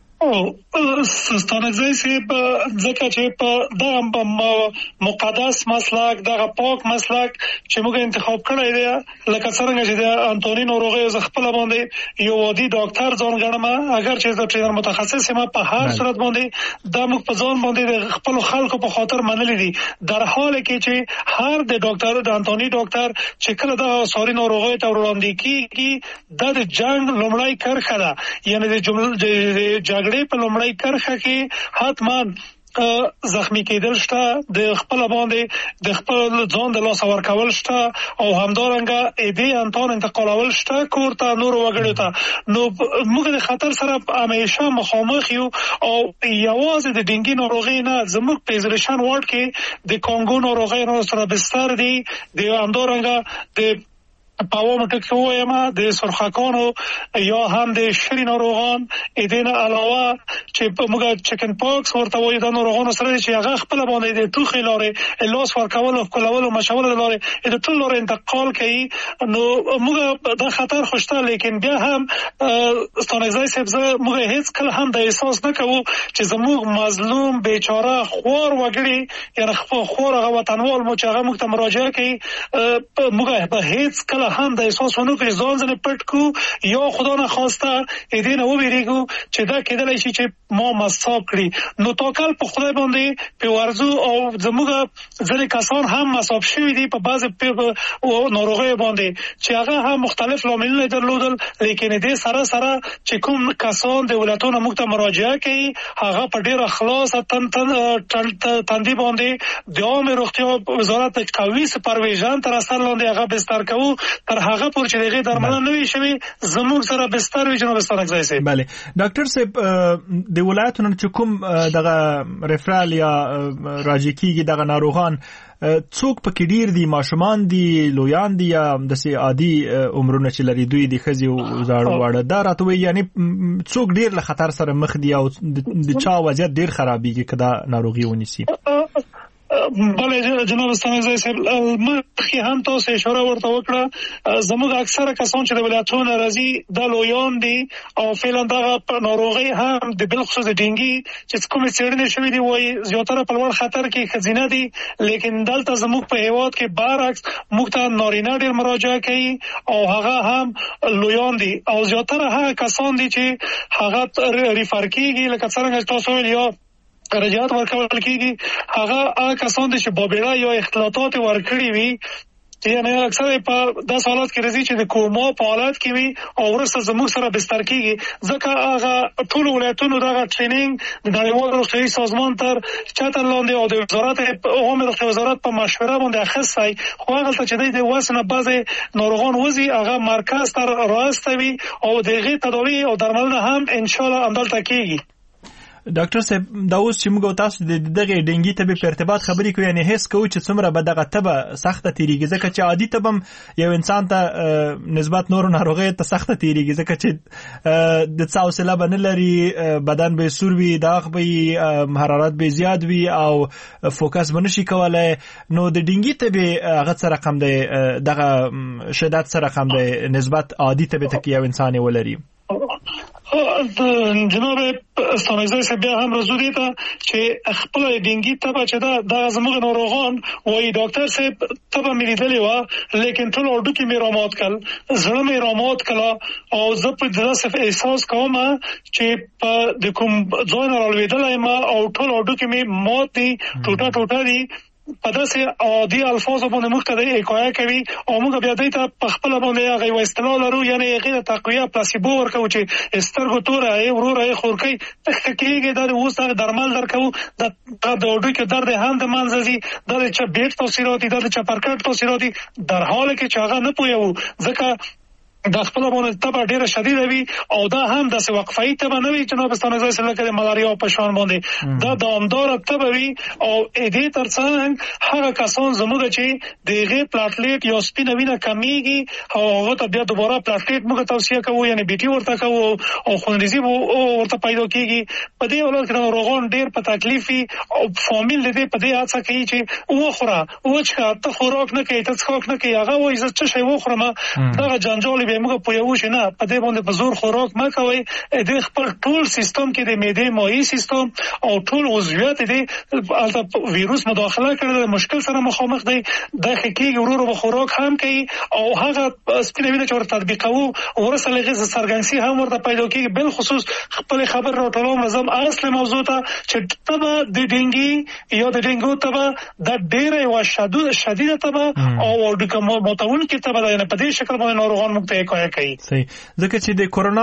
او ستانکزی صاحب ځکه چې په دغه مقدس مسلک دغه پاک مسلک چې موږ انتخاب کړی دی لکه څرنګه چې د انټوني ناروغۍ زه خپله باندې یو عادي ډاکټر ځان ګڼم، اگر چې زه ټرینر متخصص یم په هر صورت باندې دا موږ په ځان باندې د خپلو خلکو په خاطر منلي دي، در حال کې چې هر د ډاکټر د انټوني ډاکټر چې کله دغه ساري ناروغۍ ته وړاندې کېږي دا د جنګ لومړی کرښه ده، یعنې د جګړې په لومړۍ کرښه کې حتما زخمی کېدل شته، د خپل باندې د خپل ځان د لاسه ورکول شته او همدارنګه دې انتان انتقالول شته کور ته نورو وګړو ته. نو موږ د خطر سره همیشه مخامخ یو او یوازې د ډینګي ناروغۍ نه زموږ په ایزولیشن وارډ کې د کانګو ناروغۍ سره بستر دي، د همدارنګه د پاوام ټکو وایم د سرخکانو یا هم د شری ناروغان، دې نه علاوه چې موږ چکن پاکس ورته وایو د ناروغانو سره چې هغه خپل باندې د ټوخي لارې لاس ورکول او کولول او مشول لارې د ټول لارې انتقال کوي نو موږ د خطر خوشته لیکن بیا هم ستانګزای سبزه موږ هیڅ کله هم د احساس نه کوو چې زموږ مظلوم بیچاره خور وګړي یعنی خور هغه وطنوال مو چې هغه موږ ته مراجعه کوي موږ به هیڅ کله هم د احساس ونه کوي ځان ځنه پټ کو یا خدا نه خواسته دې نه وبېریږو چې دا کېدلی شي چې ما مصاب کړي نو توکل په خدای باندې په ورزو او زموږ ځینې کسان هم مصاب شوي دي په بعضې ناروغیو باندې چې هغه هم مختلف لاملونه درلودل لیکن دې سره سره چې کوم کسان د ولایتونو موږ ته مراجعه کوي هغه په ډېره خلاصه تندي باندې د عامې روغتیا وزارت قوي سپرویژن تر اثر لاندې هغه بستر کوو تر هغه پورې چې دغه درملنه نه وي شوي زموږ سره بستر وي جناب ستانګزای صاحب. بله ډاکټر صاحب د ولایتونو چې کوم دغه ریفرال یا راجع کیږي دغه ناروغان څوک پکې ډیر دي ماشومان دي لویان دي یا د سي عادي عمرونه چې لري دوی د خزي او زاړه واړه دا راته وي یعنی څوک ډیر له خطر سره مخ دي او د چا وضعیت ډیر خرابيږي کدا ناروغي ونیسي. بله جناب ستانګزای صاحب مخکې هم تاسو اشاره ورته وکړه زموږ اکثره کسان چې د ولایتونو راځي د لویان دي او فعلا دغه ناروغي هم د بالخصوص د ډینګي چې کومې څېړنې شوې دي وایي زیاتره په لوړ خطر کې ښځینه دي لیکن دلته زموږ په هیواد کې برعکس موږ ته نارینه ډېر مراجعه کوي او هغه هم لویان دي او زیاتره هغه کسان دي چې هغه ریفر کېږي لکه څرنګه تاسو ویل یا رجعت ورکول کېږي هغه هغه کسان دي چې بابیړه یا اختلاطات ورکړي وي یعنی اکثر په داس حالات کې راځي چې د کوما په حالت کې وي او ورسره زموږ سره بستر کېږي ځکه هغه ټول ولایتونو دغه ټریننګ د نړیوال روغتیایي سازمان تر چتر لاندې او د وزارت عامه روغتیا وزارت په مشوره باندې اخیستی خو هغه چې د وسنه بعضې ناروغان وزي هغه مرکز تر راستوي او دغه تداوی او درملنه هم ان شاء الله همدلته کېږي. ډاکټر صاحب دا اوس چې موږ تاسو د دغه ډنګي تبه په ارتباط خبرې کوي یعنی هیڅ کوم چې څومره به دغه تبه سخته تیریږي ځکه چې عادي تبم یو انسان ته نسبت نور ناروغي ته سخته تیریږي ځکه چې د څاوسله باندې لري بدن به سور وي داغ به حرارت به زیات وي او فوکس باندې شي کولای نو د ډنګي تبه هغه سره رقم دی دغه شدت سره رقم دی نسبت عادي تبه ته یو انسان ولري. جناب ستانګزای صاحب بیا هم رسو دي ته چې خپل ډینګي تبه چې دا د زموږ ناروغان وایي ډاکټر صاحب تبه مې لیدلې وه لیکن ټول اډوکي مې رامات کړل زړه مې رامات کړه او زه په داسې احساس کوم چې په د کوم ځای نه رالوېدلی یم او ټول اډوکي مې مات دي ټوټه ټوټه دي په داسې عادي الفاظو باندې موږ ته د حکایه کوي او موږ بیا دوی ته په خپله باندې هغه یوه اصطلاح لرو یعنې هغې ته تقویه پلاسیبو ورکوو چې سترګو توره ای وروره ای خورکۍ ته کېږي دا د اوس هغه درمل درکوو دا د هډوکي درد هم د منځه ځي دا د چپبیټ تاثیرات دي دا د چپرکټ تاثیرات دي در حاله کې چې هغه نه پوهیږو ځکه دا خپل باندې تبه ډیره شدیده وي او دا هم داسې وقفه‌ای تبه نه وي جناب ستانګزای صاحب لکه د ملاریا په شان باندې دا دوامداره تبه وي او دې ترڅنګ هغه کسان زموږ چې د هغې پلاټلیټ یا سپینه وینه کمیږي او هغه ته بیا دوباره پلاټلیټ موږ توصیه کوو یعنې بي ټي ورته کوو او خونریزي ورته پیدا کېږي په دې حالت کې ناروغان ډېر په تکلیف وي او فامیل د دې په دې هڅه کوي چې وخوره وچښه ته خوراک نه کوې ته څښاک نه کوې هغه وایي زه څه شی وخورم دغه جنجال بیا موږ پوهیږو چې نه په دې باندې په زور خوراک مه کوئ د خپل ټول سیستم کې د معدې مایع سیستم او ټول عضویات دې هلته ویروس مداخله کړې د مشکل سره مخامخ دی دا ښه کېږي ورو ورو به خوراک هم کوي او هغه سپینه وینه چې ورته تطبیقوو وروسته له هغې سرګنګسي هم ورته پیدا کېږي بالخصوص خپلې خبرې راټولوم راځم اصل موضوع ته چې تبه د ډینګي یا د ډینګو تبه دا ډېره یوه شدیده تبه او ماتونکې تبه ده یعنې په دې شکل باندې ناروغان موږ ته حکایه کوي. صحیح ځکه چې د کورونا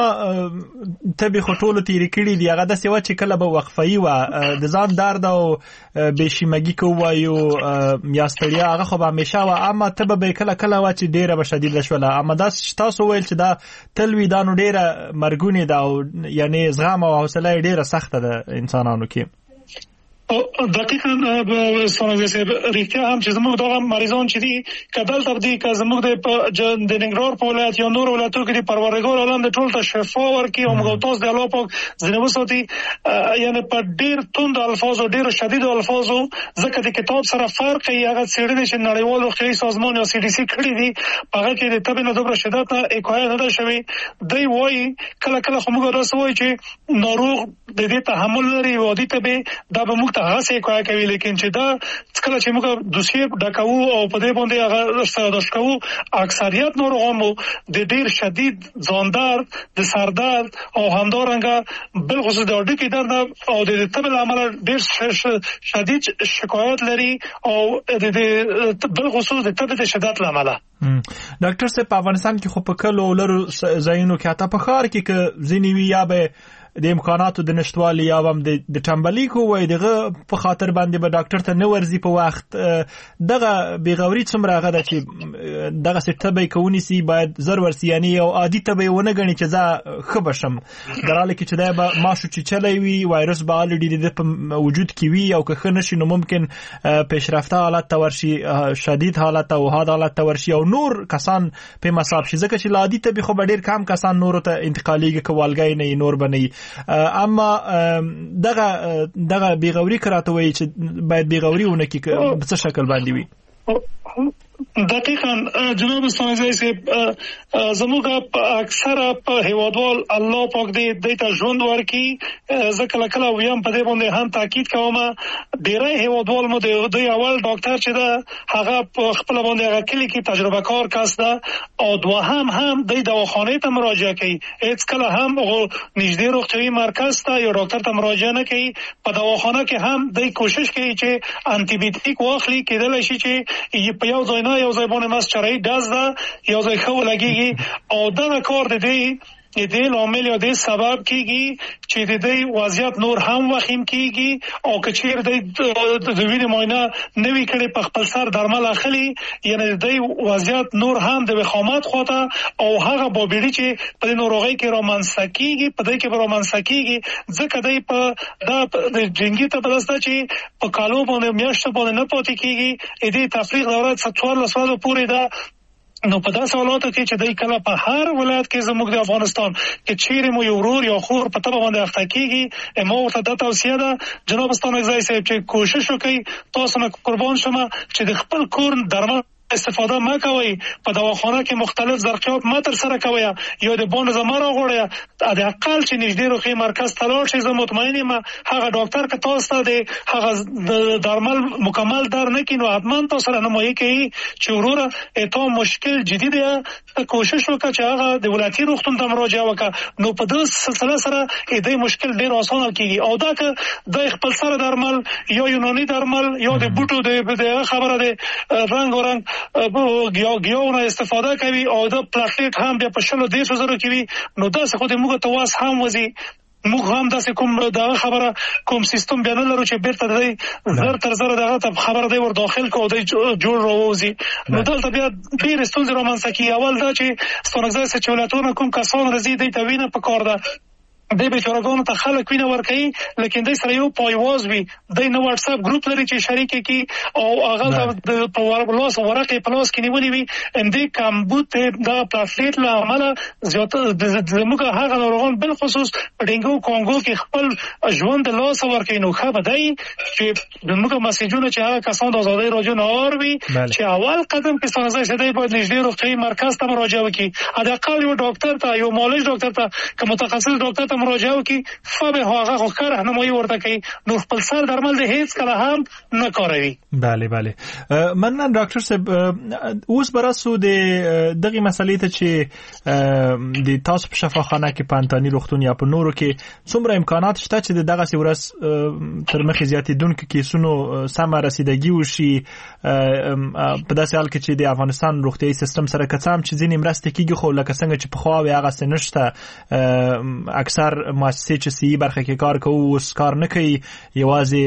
تبې خو ټولو تېرې کړي دي هغه داسې وه چې کله به وقفه‌یي وه د ځان درد او بېشیمګي که ووایو یا ستړیا هغه خو به همیشه وه اما تبه به یې کله کله وه چې ډېره به شدیده شوله اما داسې چې تاسو ویل چې دا تل وي دا نو ډېره مرګونې ده او یعنې زغم او حوصله یې ډېره سخته ده انسانانو کې. دقیقاً ستانه صاحب ریښتیا هم چې زموږ دغه مریضان چې دي که دلته دي که زموږ د ننګرهار په ولایت یا نور ولایتونو کې د پروردګار عالم د ټول ته شفا ورکړي او موږ تاسو د الله پاک ځینې وساتي یعنې په ډېر توند الفاظو ډېرو شدیدو الفاظو ځکه د کتاب سره فرق یې هغه څېړنې چې نړیوال روغتیایي سازمان یا سی ډي سي کړي دي په هغه کې د تبې نه دومره شدت نه حکایه نه ده شوې. دوی وایي کله کله خو موږ داسې وایو چې ناروغ د دې تحمل لري عادي تبې دا به موږ ته هغسې حکایه کوي، لیکن چې دا کله چې موږ دوسیې ډکوو او په دې باندې هغه یاداشت کوو اکثریت ناروغان مو د ډېر شدید ځان درد د سر درد او همدارنګه بالخصوص د هډوکي درد او د تبې له امله ډېر شدید شکایت لري او د بالخصوص د تبې د شدت له امله. ډاکټر صاحب په افغانستان کې خو په کلو لرو ځایونو کې حتی په ښار کې که ځینې وي یا به د امکاناتو د نشتوالي یا هم د ټمبلي کو وای دغه په خاطر باندې به ډاکټر ته نه ورځي په وخت دغه بیغوري څومره هغه د چې دغه ستبې کوونی سي باید زر ورسي یعنی یو عادي تبې ونه غني چې زه خبشم دراله کې چې دا به ماشو چې چلای وي وایرس به الډي د وجود کې وي او که خنه شي نو ممکن پیشرفته حالت تورشي شدید حالت او حاد حالت تورشي او نور کسان په مصاب شي ځکه چې عادي تبې خو ډیر کم کسان نور ته انتقالي کوالګای نه نور بنئ اما دغه دغه بیغوري کراته وي چې باید بیغوري ونه کې په څه شکل باندې وي. دقیقاً جناب ستانزی صاحب زموږ اکثره په هیوادوال الله پاک دې دې ته ژوند ورکړي زه کله کله ویم په دې باندې هم تاکید کوم ډېری هیوادوال مو د دوی اول ډاکټر چې ده هغه په خپل باندې هغه کلی کې تجربه کار کس ده او دوهم هم د دواخانې ته مراجعه کوي هیڅ کله هم نږدې روغتیایي مرکز ته یا ډاکټر ته مراجعه نه کوي په دواخانه کې هم دوی کوشش کوي چې انټي بیوټیک واخلي کېدلی شي چې په یو ځای نه یو ځای باندې ماس چرای داز ده یو ځای خو لګيږي او دا کار دی د دې لامل یا د سبب کیږي چې د دې وضعیت نور هم وخیم کیږي او کچیر د د وینې معاینه نوي کړي په خپل سر درمل اخلي یعنی د دې وضعیت نور هم د وخامت خوته او هغه بوبېړي چې په ناروغي کې رومانسه کیږي په دې کې رومانسه کیږي ځکه د په دا د جنګي ته بلسته چې په کالو باندې میاشت باندې نه پاتې کیږي دې تفریق دوره څوار لسوالو پورې دا نو په داسې حالاتو کې چې دای کله په هر ولایت کې زموږ د افغانستان کې چیرې مو یو ورور یا خور په تبه باندې اخته کیږي مو ورته د توصیه ده جناب ستانزی صاحب چې کوشش وکړي تاسو نه قربان شمه چې د خپل کور درمل استفاده ما کوي په دواخانه کې مختلف ظرفیات ما تر سره کوي یا د بون زماره غوړی د اقل چې نږدې روغتي مرکز تلاش شي زه مطمئن یم هغه ډاکټر که تاسو ته د هغه درمل مکمل در نه کینو حتما تاسو سره نمایي کوي چې وروره اته مشکل جدي دی کوشش وکړه چې هغه د ولایتي روغتون ته مراجعه وکړه نو په دې سلسله سره دې مشکل ډیر اسانه کیږي او دا که د خپل سره درمل یا یوناني درمل یا د بوټو د خبره ده رنگ رنگ ګیاو ګیاو نه استفاده کوي او د پلاټلیټ هم بیا په شلو دیسو زرو کوي نو دا څه خو د موږ ته واس هم وځي موږ هم داسې کوم دا خبره کوم سیستم بیان لرو چې بیرته دی زر تر زر دغه ته خبره دی ور داخل کو دی جوړ راوځي نو دلته بیا ډیر ستونزې رومانسه کی اول دا چې ستونزه چې ولاتونه کوم کسان رزي دی ته وینه په کار ده د بیچارهګانو ته خلک وینه ورکوي لیکن دوی سره یو پایواز وي دوی نو واتس اپ ګروپ لري چې شریک کی او هغه د پاورلاس ورقې پلاس کې نیولې وي اندې کمبوت د پلاسټیک له عمله زیاته زموږ هغه ناروغان بل خصوص په ډینګو کونګو کې خپل ژوند د لاس ورکوي نو خبر دی چې موږ مسیجونه چې هغه کسان د آزادۍ راجو نور وي چې اول قدم کې څنګه شته باید نږدې روغتیایي مرکز ته مراجعه وکړي حداقل یو ډاکټر ته یو مالج ډاکټر ته که متخصص ډاکټر ته مراجعه وکړي فبه هغه خو کار راهنمایي ورته کوي نو خپل سر درمل د هیڅ کله هم نه کاروي. بله بله مننه ډاکټر صاحب اوس براسو د دغه مسلې ته چې د تاسو په شفاخانه کې پانتانی روغتون یا په نورو کې څومره امکانات شته چې دغه سیورس تر مخې زیاتېدونکو کیسونو سم رسیدګي وشي په داسې حال کې چې د افغانستان روغتیایي سیستم سره کڅام چې ځینې مرسته کیږي خو لکه څنګه چې په خو هغه سنشته اکثر مؤسسې چې سی برخه کې کار کوي اوس کار نه کوي یوازې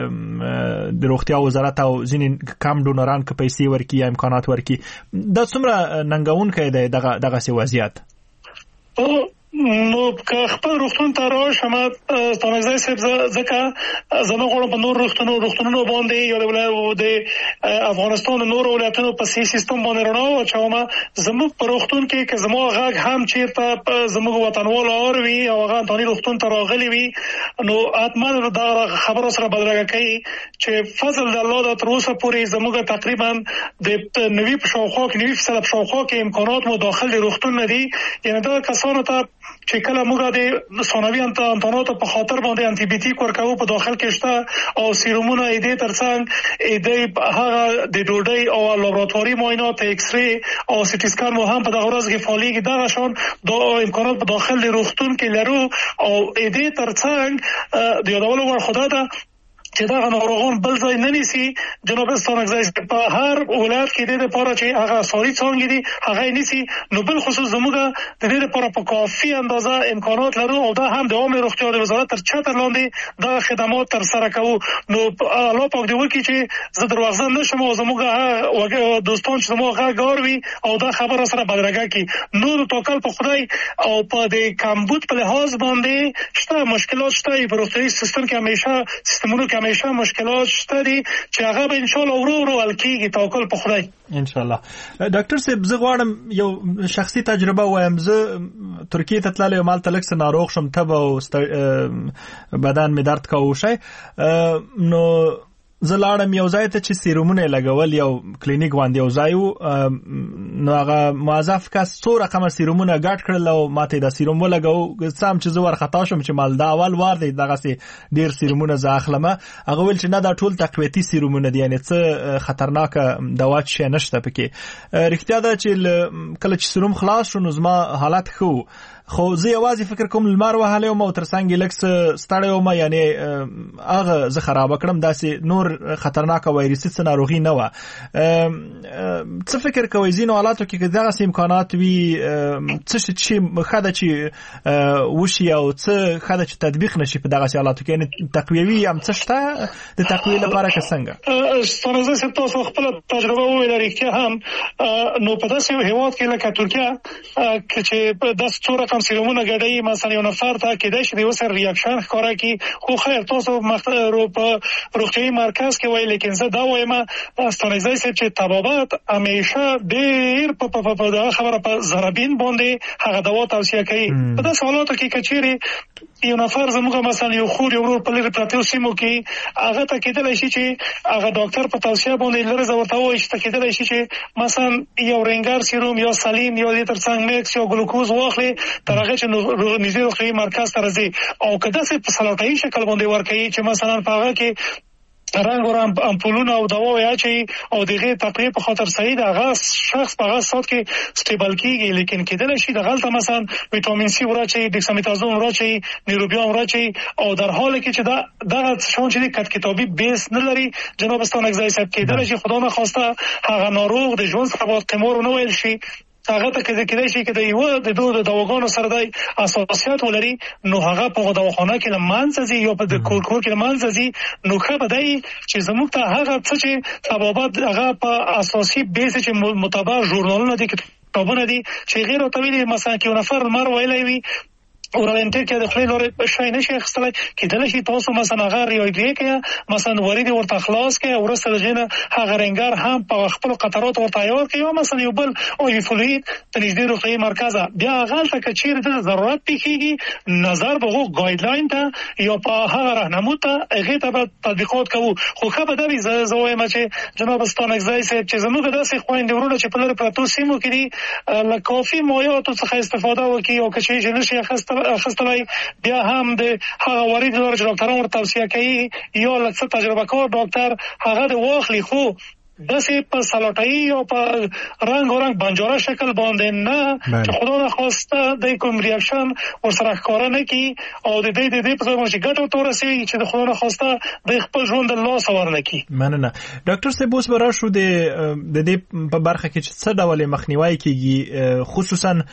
د روغتیا وزارت او ځینې کم ډونران که پیسې ورکړي یا امکانات ورکړي دا څومره ننګون کوي دغه دغه سی وضعیت نو که خپل روغتون ته راشم ستانکزی صاحب ځکه زما غواړم په نور روغتونو روغتونونو باندې یا د افغانستان نور ولایتونو په سي سیستم باندې رڼا واچوم. زموږ په روغتون کې که زما غږ هم چیرته زموږ وطنوال اور وي او هغه انتاني روغتون ته راغلي وي نو حتما دا خبره سره بدرګه کوي چې فضل د الله د تر اوسه پورې زموږ تقریبا د نوي په شاوخوا کې نوي فیصد په شاوخوا کې امکانات مو داخل د روغتون نه دي. یعنې دا کسانو ته چې کله موږ د ثانوي انتاناتو په خاطر باندې انټي بیوټیک ورکوو په داخل کې شته او سیرومونه ایدې ترڅنګ ایدې هغه د ډوډۍ او لابراتواري معاینات ایکس ری او سی ټي سکان مو هم په دغه ورځ کې فعالیږي. دغه شان دا امکانات په داخل د روغتون کې لرو او ایدې ترڅنګ د یادولو وړ خدا ده چې دا ناروغان بل ځای نه نیسي. جناب ستانکزی په هر ولایت کې د دې لپاره چې هغه ساري څانګې دي هغه نیسي نو بل خصوص زموږ د دې لپاره په کافي اندازه امکانات لرو او دا هم د عامه روغتیا د وزارت تر چتر لاندې دا خدمات تر سره کوو. نو الله پاک دې وکړي چې زه دروغجن نشم او زموږ دوستان چې زموږ غاګار وي او دا خبره سره بدرګه کړي. نور توکل په خدای او په د کمبود په لحاظ باندې شته مشکلات شته په روغتیايي سیستم کې همیشه سیستمونو کې همیشه مشکلات شته دي چې هغه به ان شاء الله ورو ورو حل کیږي. توکل په خدای ان شاء الله. ډاکټر صاحب زه غواړم یو شخصي تجربه وایم. زه ترکیه ته تللی یم، هلته لږ څه ناروغ شم، تبه او بدن مې درد کوي شی نو زه لاړم یو ځای ته چې سیرومونه لګول یو کلینیک باندې یو ځای نو هغه موظف کس څو رقمه سیرومونه ګډ کړل او ماته دا سیروم ولګاو. سم چې زه ورخطا شم چې مال دا اول وار دی دغه سي ډیر سیرومونه زه اخلم. هغه ویل چې نه دا ټول تقویتي سیرومونه دي یعنی څه خطرناک دوا شي نشته پکې. رښتیا ده چې کله چې سیروم خلاص شو نو زما حالت خو خو زه یوازې فکر کوم لمر وهاله او ترڅنګ لکس ستړی وم یعنی هغه زه خراب کړم داسې نور خطرناک وایرسي څه ناروغي نه و. څه فکر کوئ ځینو حالاتو کې دغه امکانات وي څه چې خاده چې وشي او څه خاده چې تطبیق نشي په دغه حالاتو کې یعنی تقویوي هم څه شته د تقویې لپاره که څنګه؟ ستاسو سره تاسو خپل تجربه وویل رښتیا هم نو په داسې هیواد کې لکه ترکیه کې چې په داسې څو رقم سیرومونه ګډوي مثلا یو نفر ته کېدای شي د یو سر ریاکشن ښکاره کړي خو خیر تاسو په روغتیايي مرکز کې وایي لیکن زه دا وایم ستانکزی صاحب چې طبابت همیشه ډېر په دغه خبره په ضربین باندې هغه دوا توصیه کوي. په داسې حالاتو کې که چیرې یو نفر زموږ مثلا یو خور یو ورور په لرې پرتو سیمو کې هغه ته کېدلی شي چې هغه ډاکټر په توصیه باندې لرې زه ورته ووایي چې ته کېدلی شي چې مثلا یو رینګر سیروم یا سالین یا دې ترڅنګ میکس یا ګلوکوز واخلي تر هغه چې نږدې روغتیايي مرکز ته راځي او که داسې په سلاټایي شکل باندې ورکوي چې مثلا په هغه کې رنګ ورم امپولونه او دواوې اچي او دغه تقریبا په خاطر صحیح ده هغه شخص په هغه سات کې سټیبل کیږي لیکن کېدل شي د غلطه مثلا ویټامین سی ورچي ډیکسامیتازون ورچي نیروبیوم ورچي او در حالی کې چې دا دغه شون چې کټ کتابي بیس نه لري جناب ستانکزی صاحب کېدل شي خدا نه خواسته هغه ناروغ د ژوند څخه باید قمار نه ویل شي هغه ته کې کېدای شي چې د یو د دوه د دواګانو سره د اساسيات ولري نو هغه په دواخانه کې لمانځي ځي یا په د کور کور کې لمانځي ځي نو خو بدای چې زموږ ته هغه څه چې طبابت هغه په اساسي بیس چې مطابق ژورنالونه دي کتابونه دي چې غیر طبيعي مثلا کې نفر مر ویلای وي اورالنټ کې د خپل لوري شای نشي خستلای کېدل شي تاسو مثلا هغه ریاضي کې مثلا ورید ورته خلاص کې ورسته لجنه هغه رنګار هم په خپل قطرات ورته یو کې مثلا یو بل او فلوید د نږدې روغتي مرکز بیا غلطه کې چیرې د ضرورت پیږي نظر به ګایډلاین ته یا په هغه راهنمو ته هغه ته تطبیقات کوو خو خو به د زوی ما چې جناب ستانکزی صاحب چې زموږ داسې خويندې ورونه چې په لور پرتو سیمو کې دي لکافي مویاتو څخه استفاده وکړي او که شي نشي اخستل اخستلای بیا هم د هغه ورید لور ډاکټرانو ورته توصیه کوي یو لکه تجربه کار ډاکټر هغه د واخلي خو داسې په سلاټایي او په رنګ رنګ بنجاره شکل باندې نه چې خدا نه خواسته د کوم ریاکشن ورسره ښکاره نه کی او د دې د دې په ځای چې ګټه تورسي چې د خدا نه خواسته د خپل ژوند الله سوار نه کی. مننه ډاکټر صاحب اوس براشو د د دې په برخه کې چې څه ډول مخنیوي کیږي خصوصا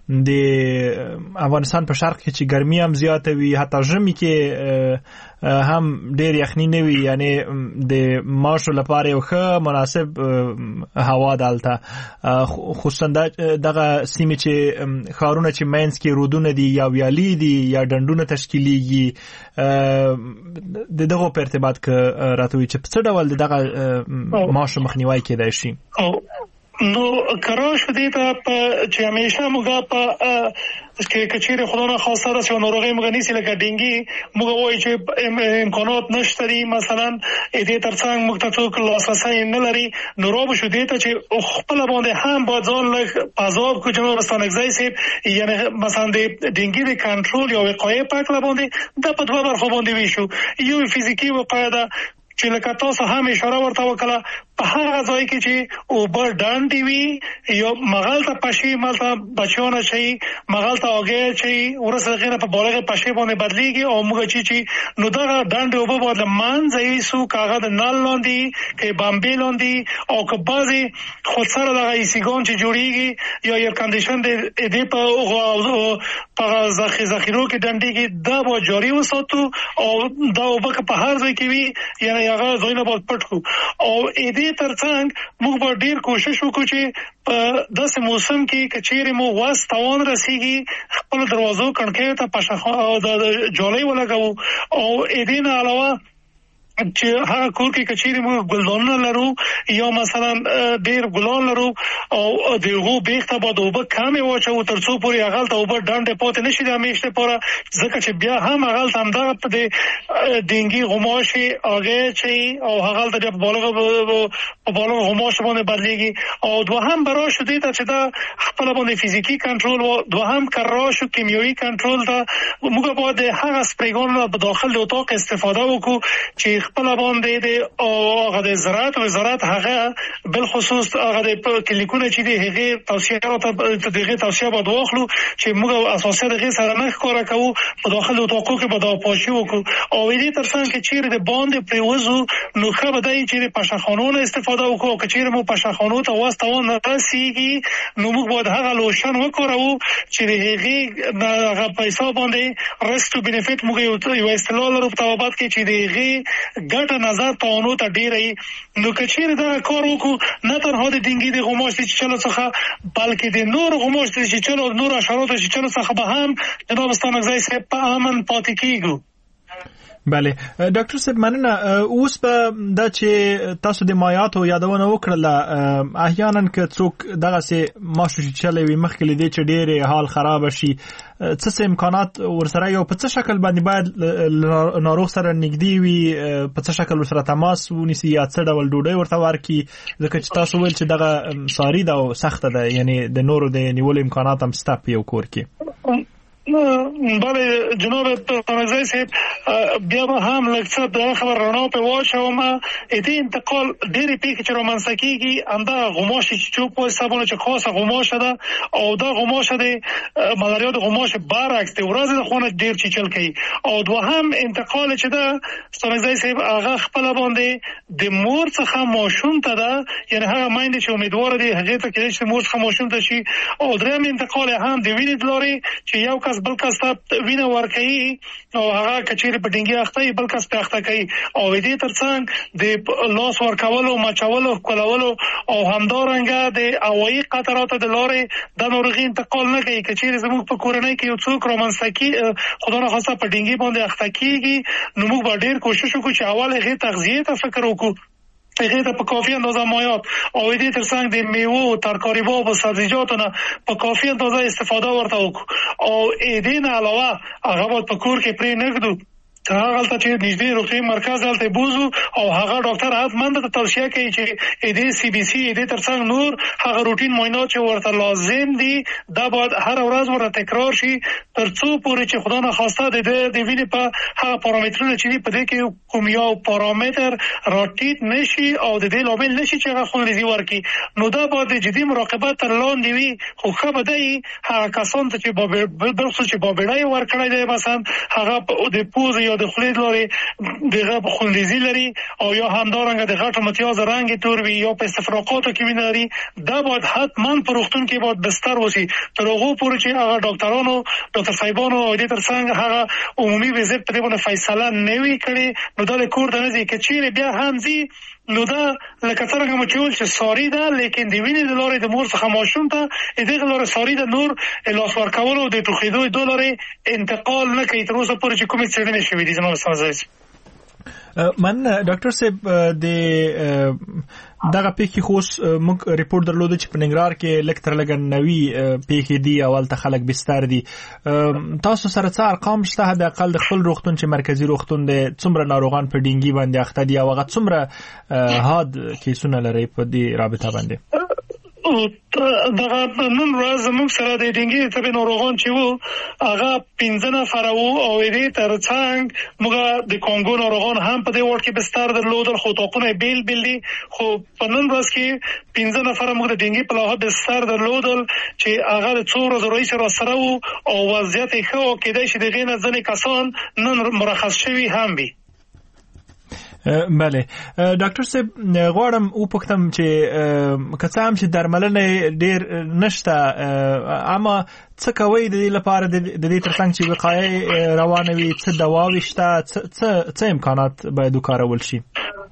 د افغانستان په شرق کې چې ګرمي هم زیاته وي، حتی ژمي کې هم ډېر یخني نه وي، یعنی د ماشو لپاره یو ښه مناسب هوا دلته، خصوصا دغه سیمې چې ښارونه چې منځ کې رودونه دي یا ویالې دي یا ډنډونه تشکیلیږي، د دغو په ارتباط کې راته وایي چې په څه ډول د دغه ماشو مخنیوی کېدای شي؟ نو کراش دې ته په چې همیشه موږ په کې کچېره خدای نه خواسته ده چې ناروغي موږ نیسي لکه ډینګي، موږ وایي چې امکانات نشته دي، مثلا دې ترڅنګ موږ ته څوک لاسرسی نه لري، نو را به شو دې ته چې خپل باندې هم باید ځان لږ عذاب کو جناب استانګزی صاحب، یعنی مثلا د ډینګي د کنټرول یا وقایې په اړه باندې د په دوه برخو باندې ویشو، یو فزیکی وقایه ده چې لکه تاسو هم اشاره ورته وکړه، په هغه ځای کې چې اوبه ډانډې وي یا مغالطه پشي مالته بچونه شي، مغالطه اوګه شي، ورسره غیر په بالغ پشي باندې بدليږي او موږ چې چې نو دا ډانډې اوبه باید لمانځي سو کاغه د نل لاندې کې بامبې لاندې او که بعضي خود سره دغه ایسیګون چې جوړیږي یا ایر کنډیشن د دې په په ځخې ذخیرو کې ډانډې کې دا به جاری وساتو او دا اوبه په هر ځای کې وي، یعنی هغه ځایونه به پټ کو او دې ترڅنګ موږ به ډیر کوشش وکړو چې په داسې موسم کې کچېره مو واس توان رسیږي خپل دروازو کڼکې ته پښه د جولای ولګو او دې نه علاوه چې هغه کور کې کچېره مو ګلدانونه لرو یا مثلا ډیر ګلان لرو او دغه بیخته به دوبه کمې واچو ترڅو پورې هغه ته وبر ډانډه پاتې نشي د همیشه پوره، ځکه چې بیا هم هغه ته هم دا په ډینګي غماشي هغه چې او هغه ته د بالغ په بالغ غماش باندې بدلېږي او دوهم برای شدې ته چې دا خپل باندې فزیکی کنټرول او دوهم کراش او کیمیاوي کنټرول دا موږ باید هغه سپریګون په داخل د اتاق استفاده وکړو چې خپل باندې د او هغه د زراعت وزارت هغه بل خصوص هغه د کلیکونه چې د هغه توصیه راته دغه توصیه باید واخلو چې موږ اساسي دغه سره نه ښکارا کوو په داخل اتاقو کې به دا پاشي وکړو او دې ترڅنګ چې چیرې د باندې پریوزو نو خو به دای چې پښخانونو استفاده وکړو چې چیرې مو پښخانو ته واسطه نه رسیږي نو موږ باید هغه لوشن وکړو چې هغه هغه پیسې باندې رست بنفیټ موږ یو استلال لرو په توابط کې چې دغه ګټه نظر پاونو ته ډیرې نو کچېره دا کار وکړو نه تنها د ډینګي د غماش چې چلو څخه بلکې د نور غماش چې چلو نور اشارات چې چلو څخه به هم جناب استانګزی صاحب په امن پاتې کیږو. بله ډاکټر صاحب مننه. اوس په دا چې تاسو د مایاتو یادونه وکړه احیانا که څوک دغه سه ماشو چې چلوي مخکې لدی چې ډېر حال خراب شي څه څه امکانات ورسره یو په څه شکل باندې باید ناروغ سره نږدې وي په څه شکل ورسره تماس ونیسي یا څه ډول ډوډۍ ورته ورکړي ځکه چې تاسو ویل چې دغه ساری دا سخته ده یعنی د نورو د نیول امکانات هم ستا په یو کور کې. بله جناب استانګزی صاحب بیا به هم لکه د خبر رڼا په واچوم دې انتقال ډېرې پیښې چې رامنځته کېږي همدا غماش چې چوپ وایي صابونه چې خاصه غماشه ده او دا غماشه د ملاریا د غماش برعکس د ورځې د خونه ډېر چیچل کوي او دوهم انتقال چې ده استانګزی صاحب هغه خپله باندې د مور څخه ماشوم ته ده یعنی هغه میندې چې امیدواره دي هغې ته کېدای چې مور څخه ماشوم ته شي او درېیم انتقال هم د وینې د لارې چې یو کس بل کس ته وینه ورکوي او هغه کچېرې په ډینګي اخته بل کس په اخته کوي او دې ترڅنګ د لاس ورکولو مچولو کولولو او همدارنګه د هوایي قطراتو د لارې د ناروغي انتقال نه کوي. کچېرې زموږ په کورنۍ کې یو څوک رامنځته کېږي خدا نخواسته په ډینګي باندې اخته کېږي نو موږ به ډېر کوشش وکړو چې اول هغې تغذیې ته فکر وکړو هغې ته په کافي اندازه مایات او دې ترڅنګ د میوو او ترکاري باب او سبزیجاتو نه په کافي اندازه استفاده ورته وکړو او دې نه علاوه هغه باید په کور کې پرې نږدو هغه غلطه چې نږدې روغتیايي مرکز هلته بوزو او هغه ډاکټر حتماً ته توصیه کوي چې دې سی بي سي دې ترڅنګ نور هغه روټین معاینات چې ورته لازم دي دا باید هر ورځ ورته تکرار شي ترڅو پورې چې خدا نخواسته د د وینې په هغه پارامترونه چې دي په دې کې کوم یو پارامتر راټیټ نشي او د دې لامل نشي چې هغه خونریزي ورکړي نو دا باید د جدي مراقبت تر لاندې وي خو ښه به دی هغه کسان ته چې بلخصوص چې بابېړۍ ورکړی دی مثلا هغه د پوزې یا د خولې لارې دغه خوندیزي لري او یا همدارنګه د غټو متیاز رنګ تور وي یا په استفراقاتو کې وینه لري، دا باید حتما په روغتون کې باید بستر وسی تر هغه پورې چې هغه ډاکټرانو ډاکټر صاحبانو او دې ترڅنګ هغه عمومي وزیر په دې باندې فیصله نه وی کړي، نو دا د کور د نه ځي کې چیرې بیا هم ځي نو دا لکه څنګه مو چې ول چې ساری ده، لیکن د وینې د لارې د مور څخه ماشوم ته دغه لارې ساری ده، نور لاس ورکولو د ټوخېدو د لارې انتقال نه کوي تر اوسه پورې چې کومې څېړنې شوې دي. زما استاد من ډاکټر صاحب د دغه پیښې خو موږ ریپورت درلود چې په ننګرهار کې لکتر لګن نوي پیښې دي اول ته خلک بستر دي. تاسو سره څه ارقام شته د اقل د خپل روغتون چې مرکزی روغتون د څومره ناروغان په ډینګي باندې اخته دي او هغه څومره هاد کیسونه لري په دې رابطه باندې؟ دغه نن ورځ موږ سره د ډینګي تبې ناروغان چې وو هغه پنځه نفره وو او دې ترڅنګ موږ د کونګو ناروغان هم په دې وړ کې بستر درلودل، خو توقونه بیل بیل دي، خو په نن ورځ کې پنځه نفره موږ د ډینګي په لحاظ بستر درلودل چې هغه د څو ورځې راهیسې راسره وو او وضعیت یې ښه و، کېدای شي د هغې نه ځینې کسان نن مرخص شوي هم وي. بله ډاکټر صاحب غواړم وپوښتم چې که څه هم چې درملنه ډېر نشته، اما څه کوئ د دې لپاره د دې ترڅنګ چې وقایه روانه وي؟ څه دواوې شته؟ څه امکانات باید وکارول شي؟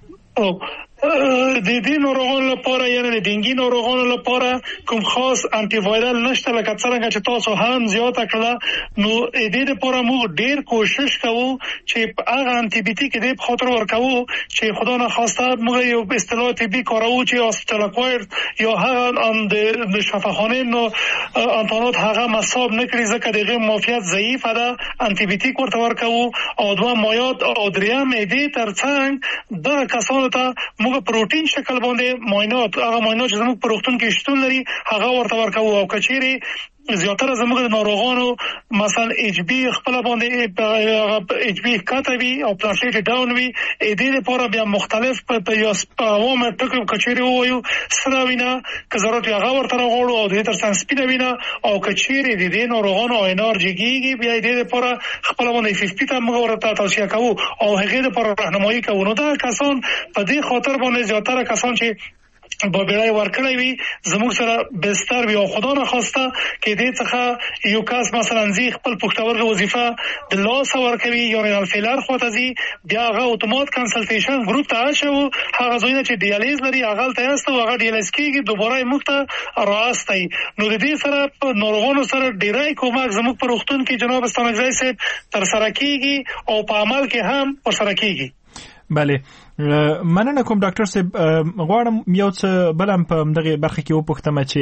د دې ناروغانو لپاره یعنی د ډینګي ناروغانو لپاره کوم خاص انټي وایرل نشته، لکه څنګه چې تاسو هم زیاته کړه. نو د دې لپاره موږ ډیر کوشش کوو چې هغه انټي بیوټیک دې په خاطر ورکوو چې خدا نه خواسته موږ یو اصطلاح طبي کارو چې هاسپټال اکوایرډ یا هغه د شفاخانه نو انتانات هغه مصاب نکړي ځکه دغه معافیت ضعیفه ده، انټي بیوټیک ورته ورکوو او دوه مایات او دریم دې ترڅنګ د کسانو ته موږ پروتین شکل باندې معاینات هغه معاینات چې زموږ په روغتون کې شتون لري هغه ورته ورکوو او کچېرې زیاتره زموږ د ناروغانو مثلا ایچ بی خپل باندې ایچ بی کاتوي او پلاسټیټ ډاون وي، اې دې لپاره بیا مختلف په یاس عوامه ټکو کچېرې وایو سره وینا که ضرورت هغه ورته راغړو او دې ترڅنګ سپینه وینا او کچېرې د دې ناروغانو او انرژي کېږي بیا دې لپاره خپل باندې ففټي ته موږ ورته توصیه کوو او هغه لپاره راهنمایي کوو. نو دا کسان په دې خاطر باندې زیاتره کسان چې بابړای ورکړی وي زموږ سره بستر وي او خدا نه خواسته کې دې څخه یو کس مثلا زی خپل پښتورګو وظیفه د لاس ورکوي یا رینال فیلر خواته زی بیا هغه اتومات کنسلټیشن ګروپ ته اچو، هغه ځایونه چې ډیالیز لري هغه ته یاست او هغه ډیالیز کېږي دوباره موږ ته راستي. نو د دې سره ناروغانو سره ډیرای کومک زموږ په روغتون کې جناب ستانګزای صاحب تر سره کېږي او په عمل کې هم پر سره کېږي. بله مننه کوم ډاکټر صاحب. غواړم یو څه بل هم په دغه برخه کې وپوښتم چې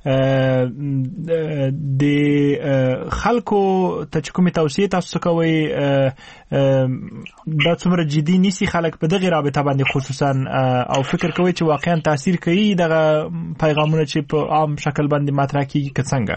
د خلکو ته کومې توصیې تاسو کوئ دا څومره جدي نیسي خلک په دغه رابطه باندې خصوصا او فکر کوي چې واقعا تاثیر کوي دغه پیغامونه چې په عام شکل باندې مطرح کیږي که څنګه؟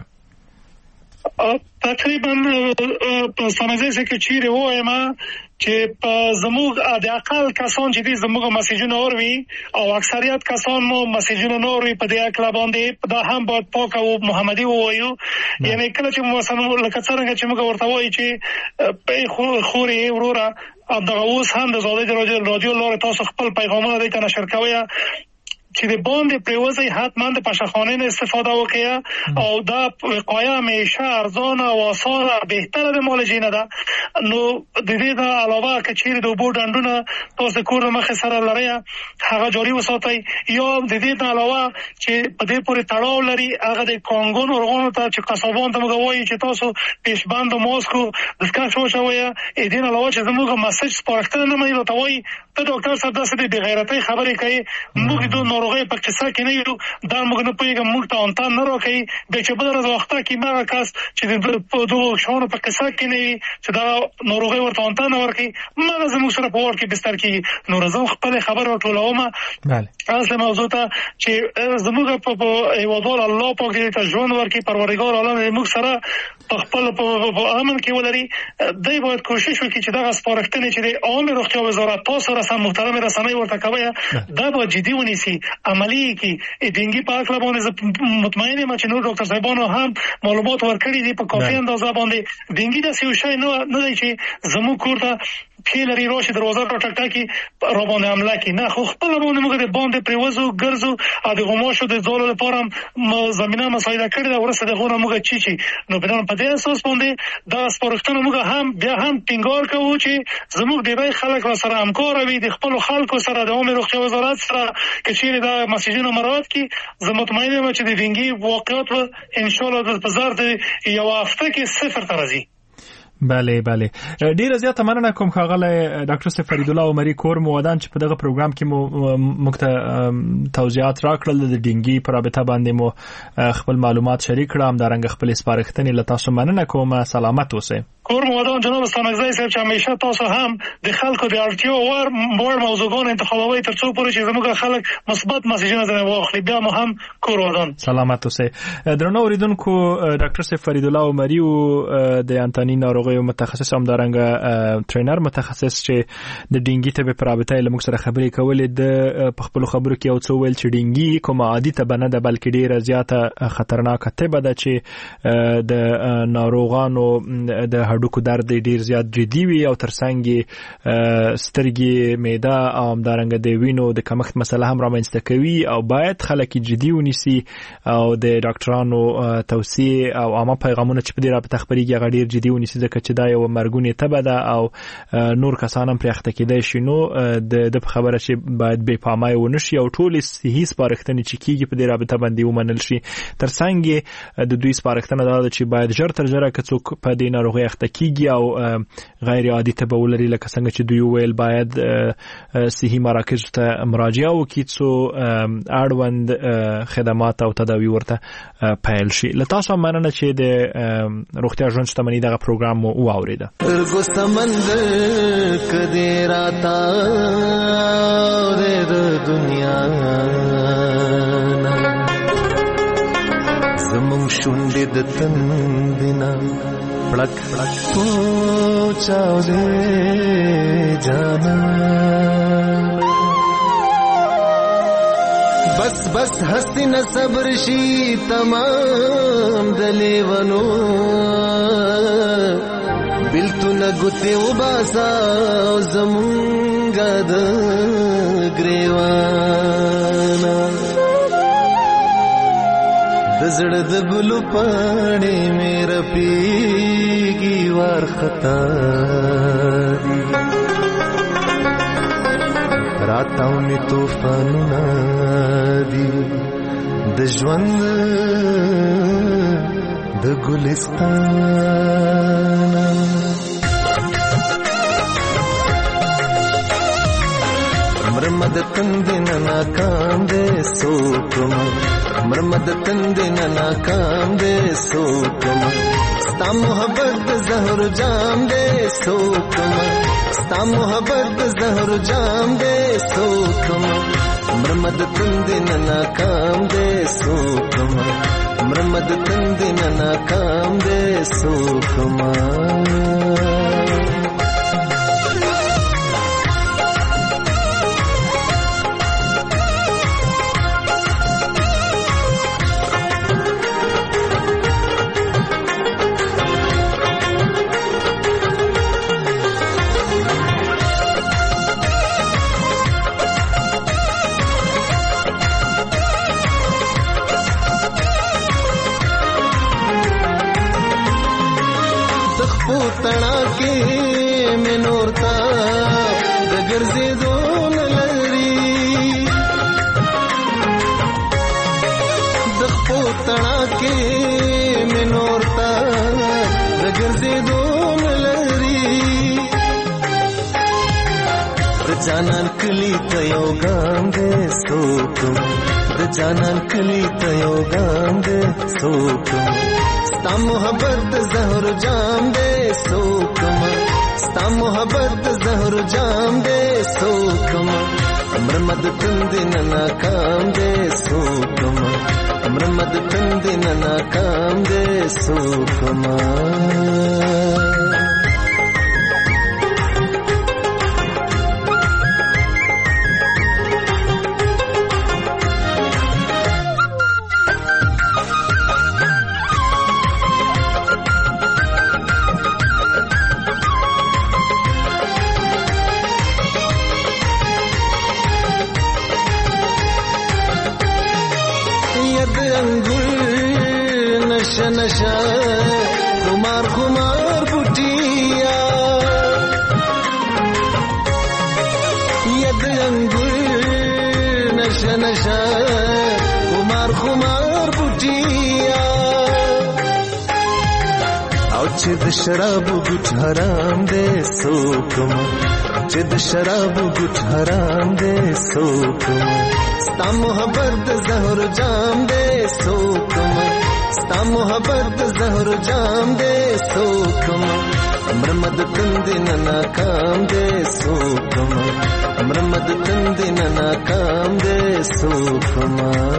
تقریبا په سمجه کې چیرې وایم چې په زموږ د اقل کسان چې دي زموږ مسیجونه اوروي او اکثریت کسان مو مسیجونه نوري په دې اکل باندې دا هم باید پاک او محمدي وایو. یعنی کله چې مثلا لکه څنګه چې موږ ورته وایي چې په خوري وروره دا اوس هم د زاده رادیو لاره تاسو خپل پیغامونه دې ته نشر کوئ چې د باندې پریوزي حتما د پاشخانه نه استفاده وکړي او دا وقایه همیشه ارزانه او اسانه بهتره د معالجې نه ده. نو د دې نه علاوه کچېر د وبو ډنډونه تاسو کور مخ سره لري هغه جاری وساتئ یا د دې نه علاوه چې په دې پورې تړاو لري هغه د کونګو نورغونو ته چې قصابان ته موږ وایي چې تاسو پېشبند ماسکو د ښکار شو شوی اې دې نه علاوه چې زموږ مسج سپارښتنه نه مې راته وایي ته ډاکټر صاحب داسې د غیرتي خبرې کوي موږ د ناروغي په قصه کې نه یو دا موږ نه پوهیږم موږ ته انتان نه راکوي د چې بل ورځ وخت کې ما کاس چې د دوه شاونه په قصه کې نه وي چې دا ناروغي ورته انتان نه ورکوي ما زموږ سره په ور کې بستر کې نو زه خپل خبر ورټولوم. بله اصل موضوع ته چې زموږ په ایوادول الله پاک دې ته ژوند ورکړي پروردګار عالم موږ سره په خپل په امن کې ولري. دوی باید کوشش وکړي چې دا سپارښتنې چې د عامه روغتیا وزارت تاسو سره محترم رسنۍ ورته کوي دا به جدي ونیسي عملی کی دینګي په اړه باندې مطمئن یم چې نور ډاکټر صاحبانو هم معلومات ورکړي دي په کافي اندازه باندې دینګي د سیو شای نه نه دی چې زموږ کور ته پی لري راشي دروازه را ټک ټکی را باندې حمله کوي. نه خو خپل باندې موږ د باندې پریوزو ګرځو ا د غماشو د ځول لپاره زمينه مساعده کړې دا ورسره د غوړه موږ چی چی نو په دې په دې اساس باندې دا سپارښتنه موږ هم بیا هم ټینګار کوو چې زموږ د بای خلک را سره همکار وي د خپل خلکو سره د عامه روغتیا وزارت سره چې چیرې دا مسیجونه مراعات کی زه مطمئن یم چې د ډینګي واقعیت ان شاء الله د بازار د یو هفته کې صفر ته راځي. بله بله ډیره زیاته مننه کوم ښاغلی ډاکټر صاحب فرید الله عمري کور مو ودان چې په دغه پروګرام کې مو موږ ته توضیحات راکړل د ډینګي په رابطه باندې مو خپل معلومات شریک کړم همدارنګه خپل سپارښتنې له تاسو مننه کوم. سلامت اوسئ. کور مو ودان جناب ستانکزی صاحب چې همیشه تاسو هم د خلکو د اړتیا وړ وړ موضوعګان انتخابوي تر څو پورې چې زموږ خلک مثبت مسیجونه ځنه واخلي. بیا مو هم کور ودان. سلامت اوسئ. درنو اوریدونکو ډاکټر صاحب فرید الله عمري او د انتاني ناروغیو متخصص هم دارنګه ټرینر متخصص چې د ډینګي ته په رابطه له موږ سره خبرې کولې د خپل خبرو کې یو څو ویل چې ډینګي کوم عادي ته بنه ده بلکې ډیره زیاته خطرناکه تبه ده چې د ناروغانو د هډوکو درد ډیر زیات جدي وي او ترڅنګ سترګې معده او همدارنګه د وینو د کمښت مسله هم رامنځته کوي او باید خلک جدي ونیسي او د ډاکټرانو توصیه او عامه پیغامونه چې په دې رابطه خبرېږي هغه ډیر جدي ونیسي ځکه چې دا یو مرګونی تبه ده او نور کسان هم پرې اخته کېدای شي. نو د خبره چې باید بې پامای ونشي او ټول صحیح سپارښتنې چې کیږي په دې رابطه باندې ومنل شي. ترڅنګ د دوی سپارښتنه دا ده چې باید ژر تر ژره که څوک په دې ناروغۍ اخته کیږي او غیر عادي تبه ولري لکه څنګه چې دوی ویل باید صحي مراکز ته مراجعه وکړي څو اړوند خدمات او تداوی ورته پیل شي. له تاسو مننه چې د روغتیا ژوند شتمنۍ دغه پروګرام مو واوریده. ترګو سمندر کدی راتا د دنیا زمون شونډې د تندنا پړک پړک پوچاو دې جانا بس بس هستی نه صبر شي تمام دلیونو بلتون گوتی و باسا زمونگا د گریوانا دزړه د ګلو پاڼې مې رپیږي وار خطا دي راتاونې طوفانونه دي د ژوند د ګلستان مرمد تندن ناکام دے سوکم مرمد تندن ناکام دے سوکم ستا محبت زہر جام دے سوکم ستا محبت زہر جام دے سوکم مرمد تندن ناکام دے سوکم مرمد تندن ناکام دے سوکم تڑا کے میں نورتا دگر سے دون لری دخپو تڑا کے میں نورتا دگر سے دون لری جانان کلی تیو گام دے سوکم جانان کلی تیو گام دے سوکم ستا محبت زہر جام دے سوکم ستا محبت زہر جام دے سوکم مرمد تندن ناکام دے سوکم مرمد تندن ناکام دے سوکم نشا خمار خمار بوټیا ید انګور نشا نشا خمار خمار بوټیا او چې د شراب ګټ حرام دې سوکم چې د شراب ګټ حرام دې سوکم ستا محبت د زهر جام دې سوکم ستا محبت د زهر جام دې سوکم مرمد تند نه ناکام دې سوکم مرمد تند نه ناکام دې سوکم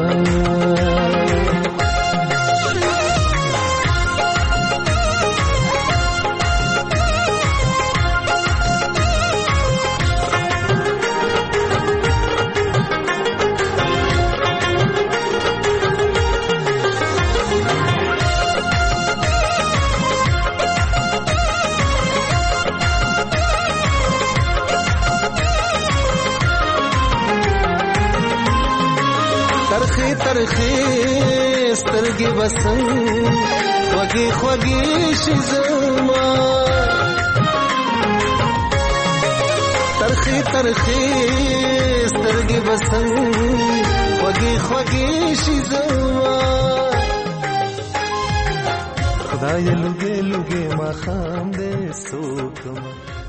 ترخی سترګې بسن خوږې خوږې شي زما ترخی ترخی سترګې بسن خوږې خوږې شي زما خدای لږه لږه ما خام دې سوکم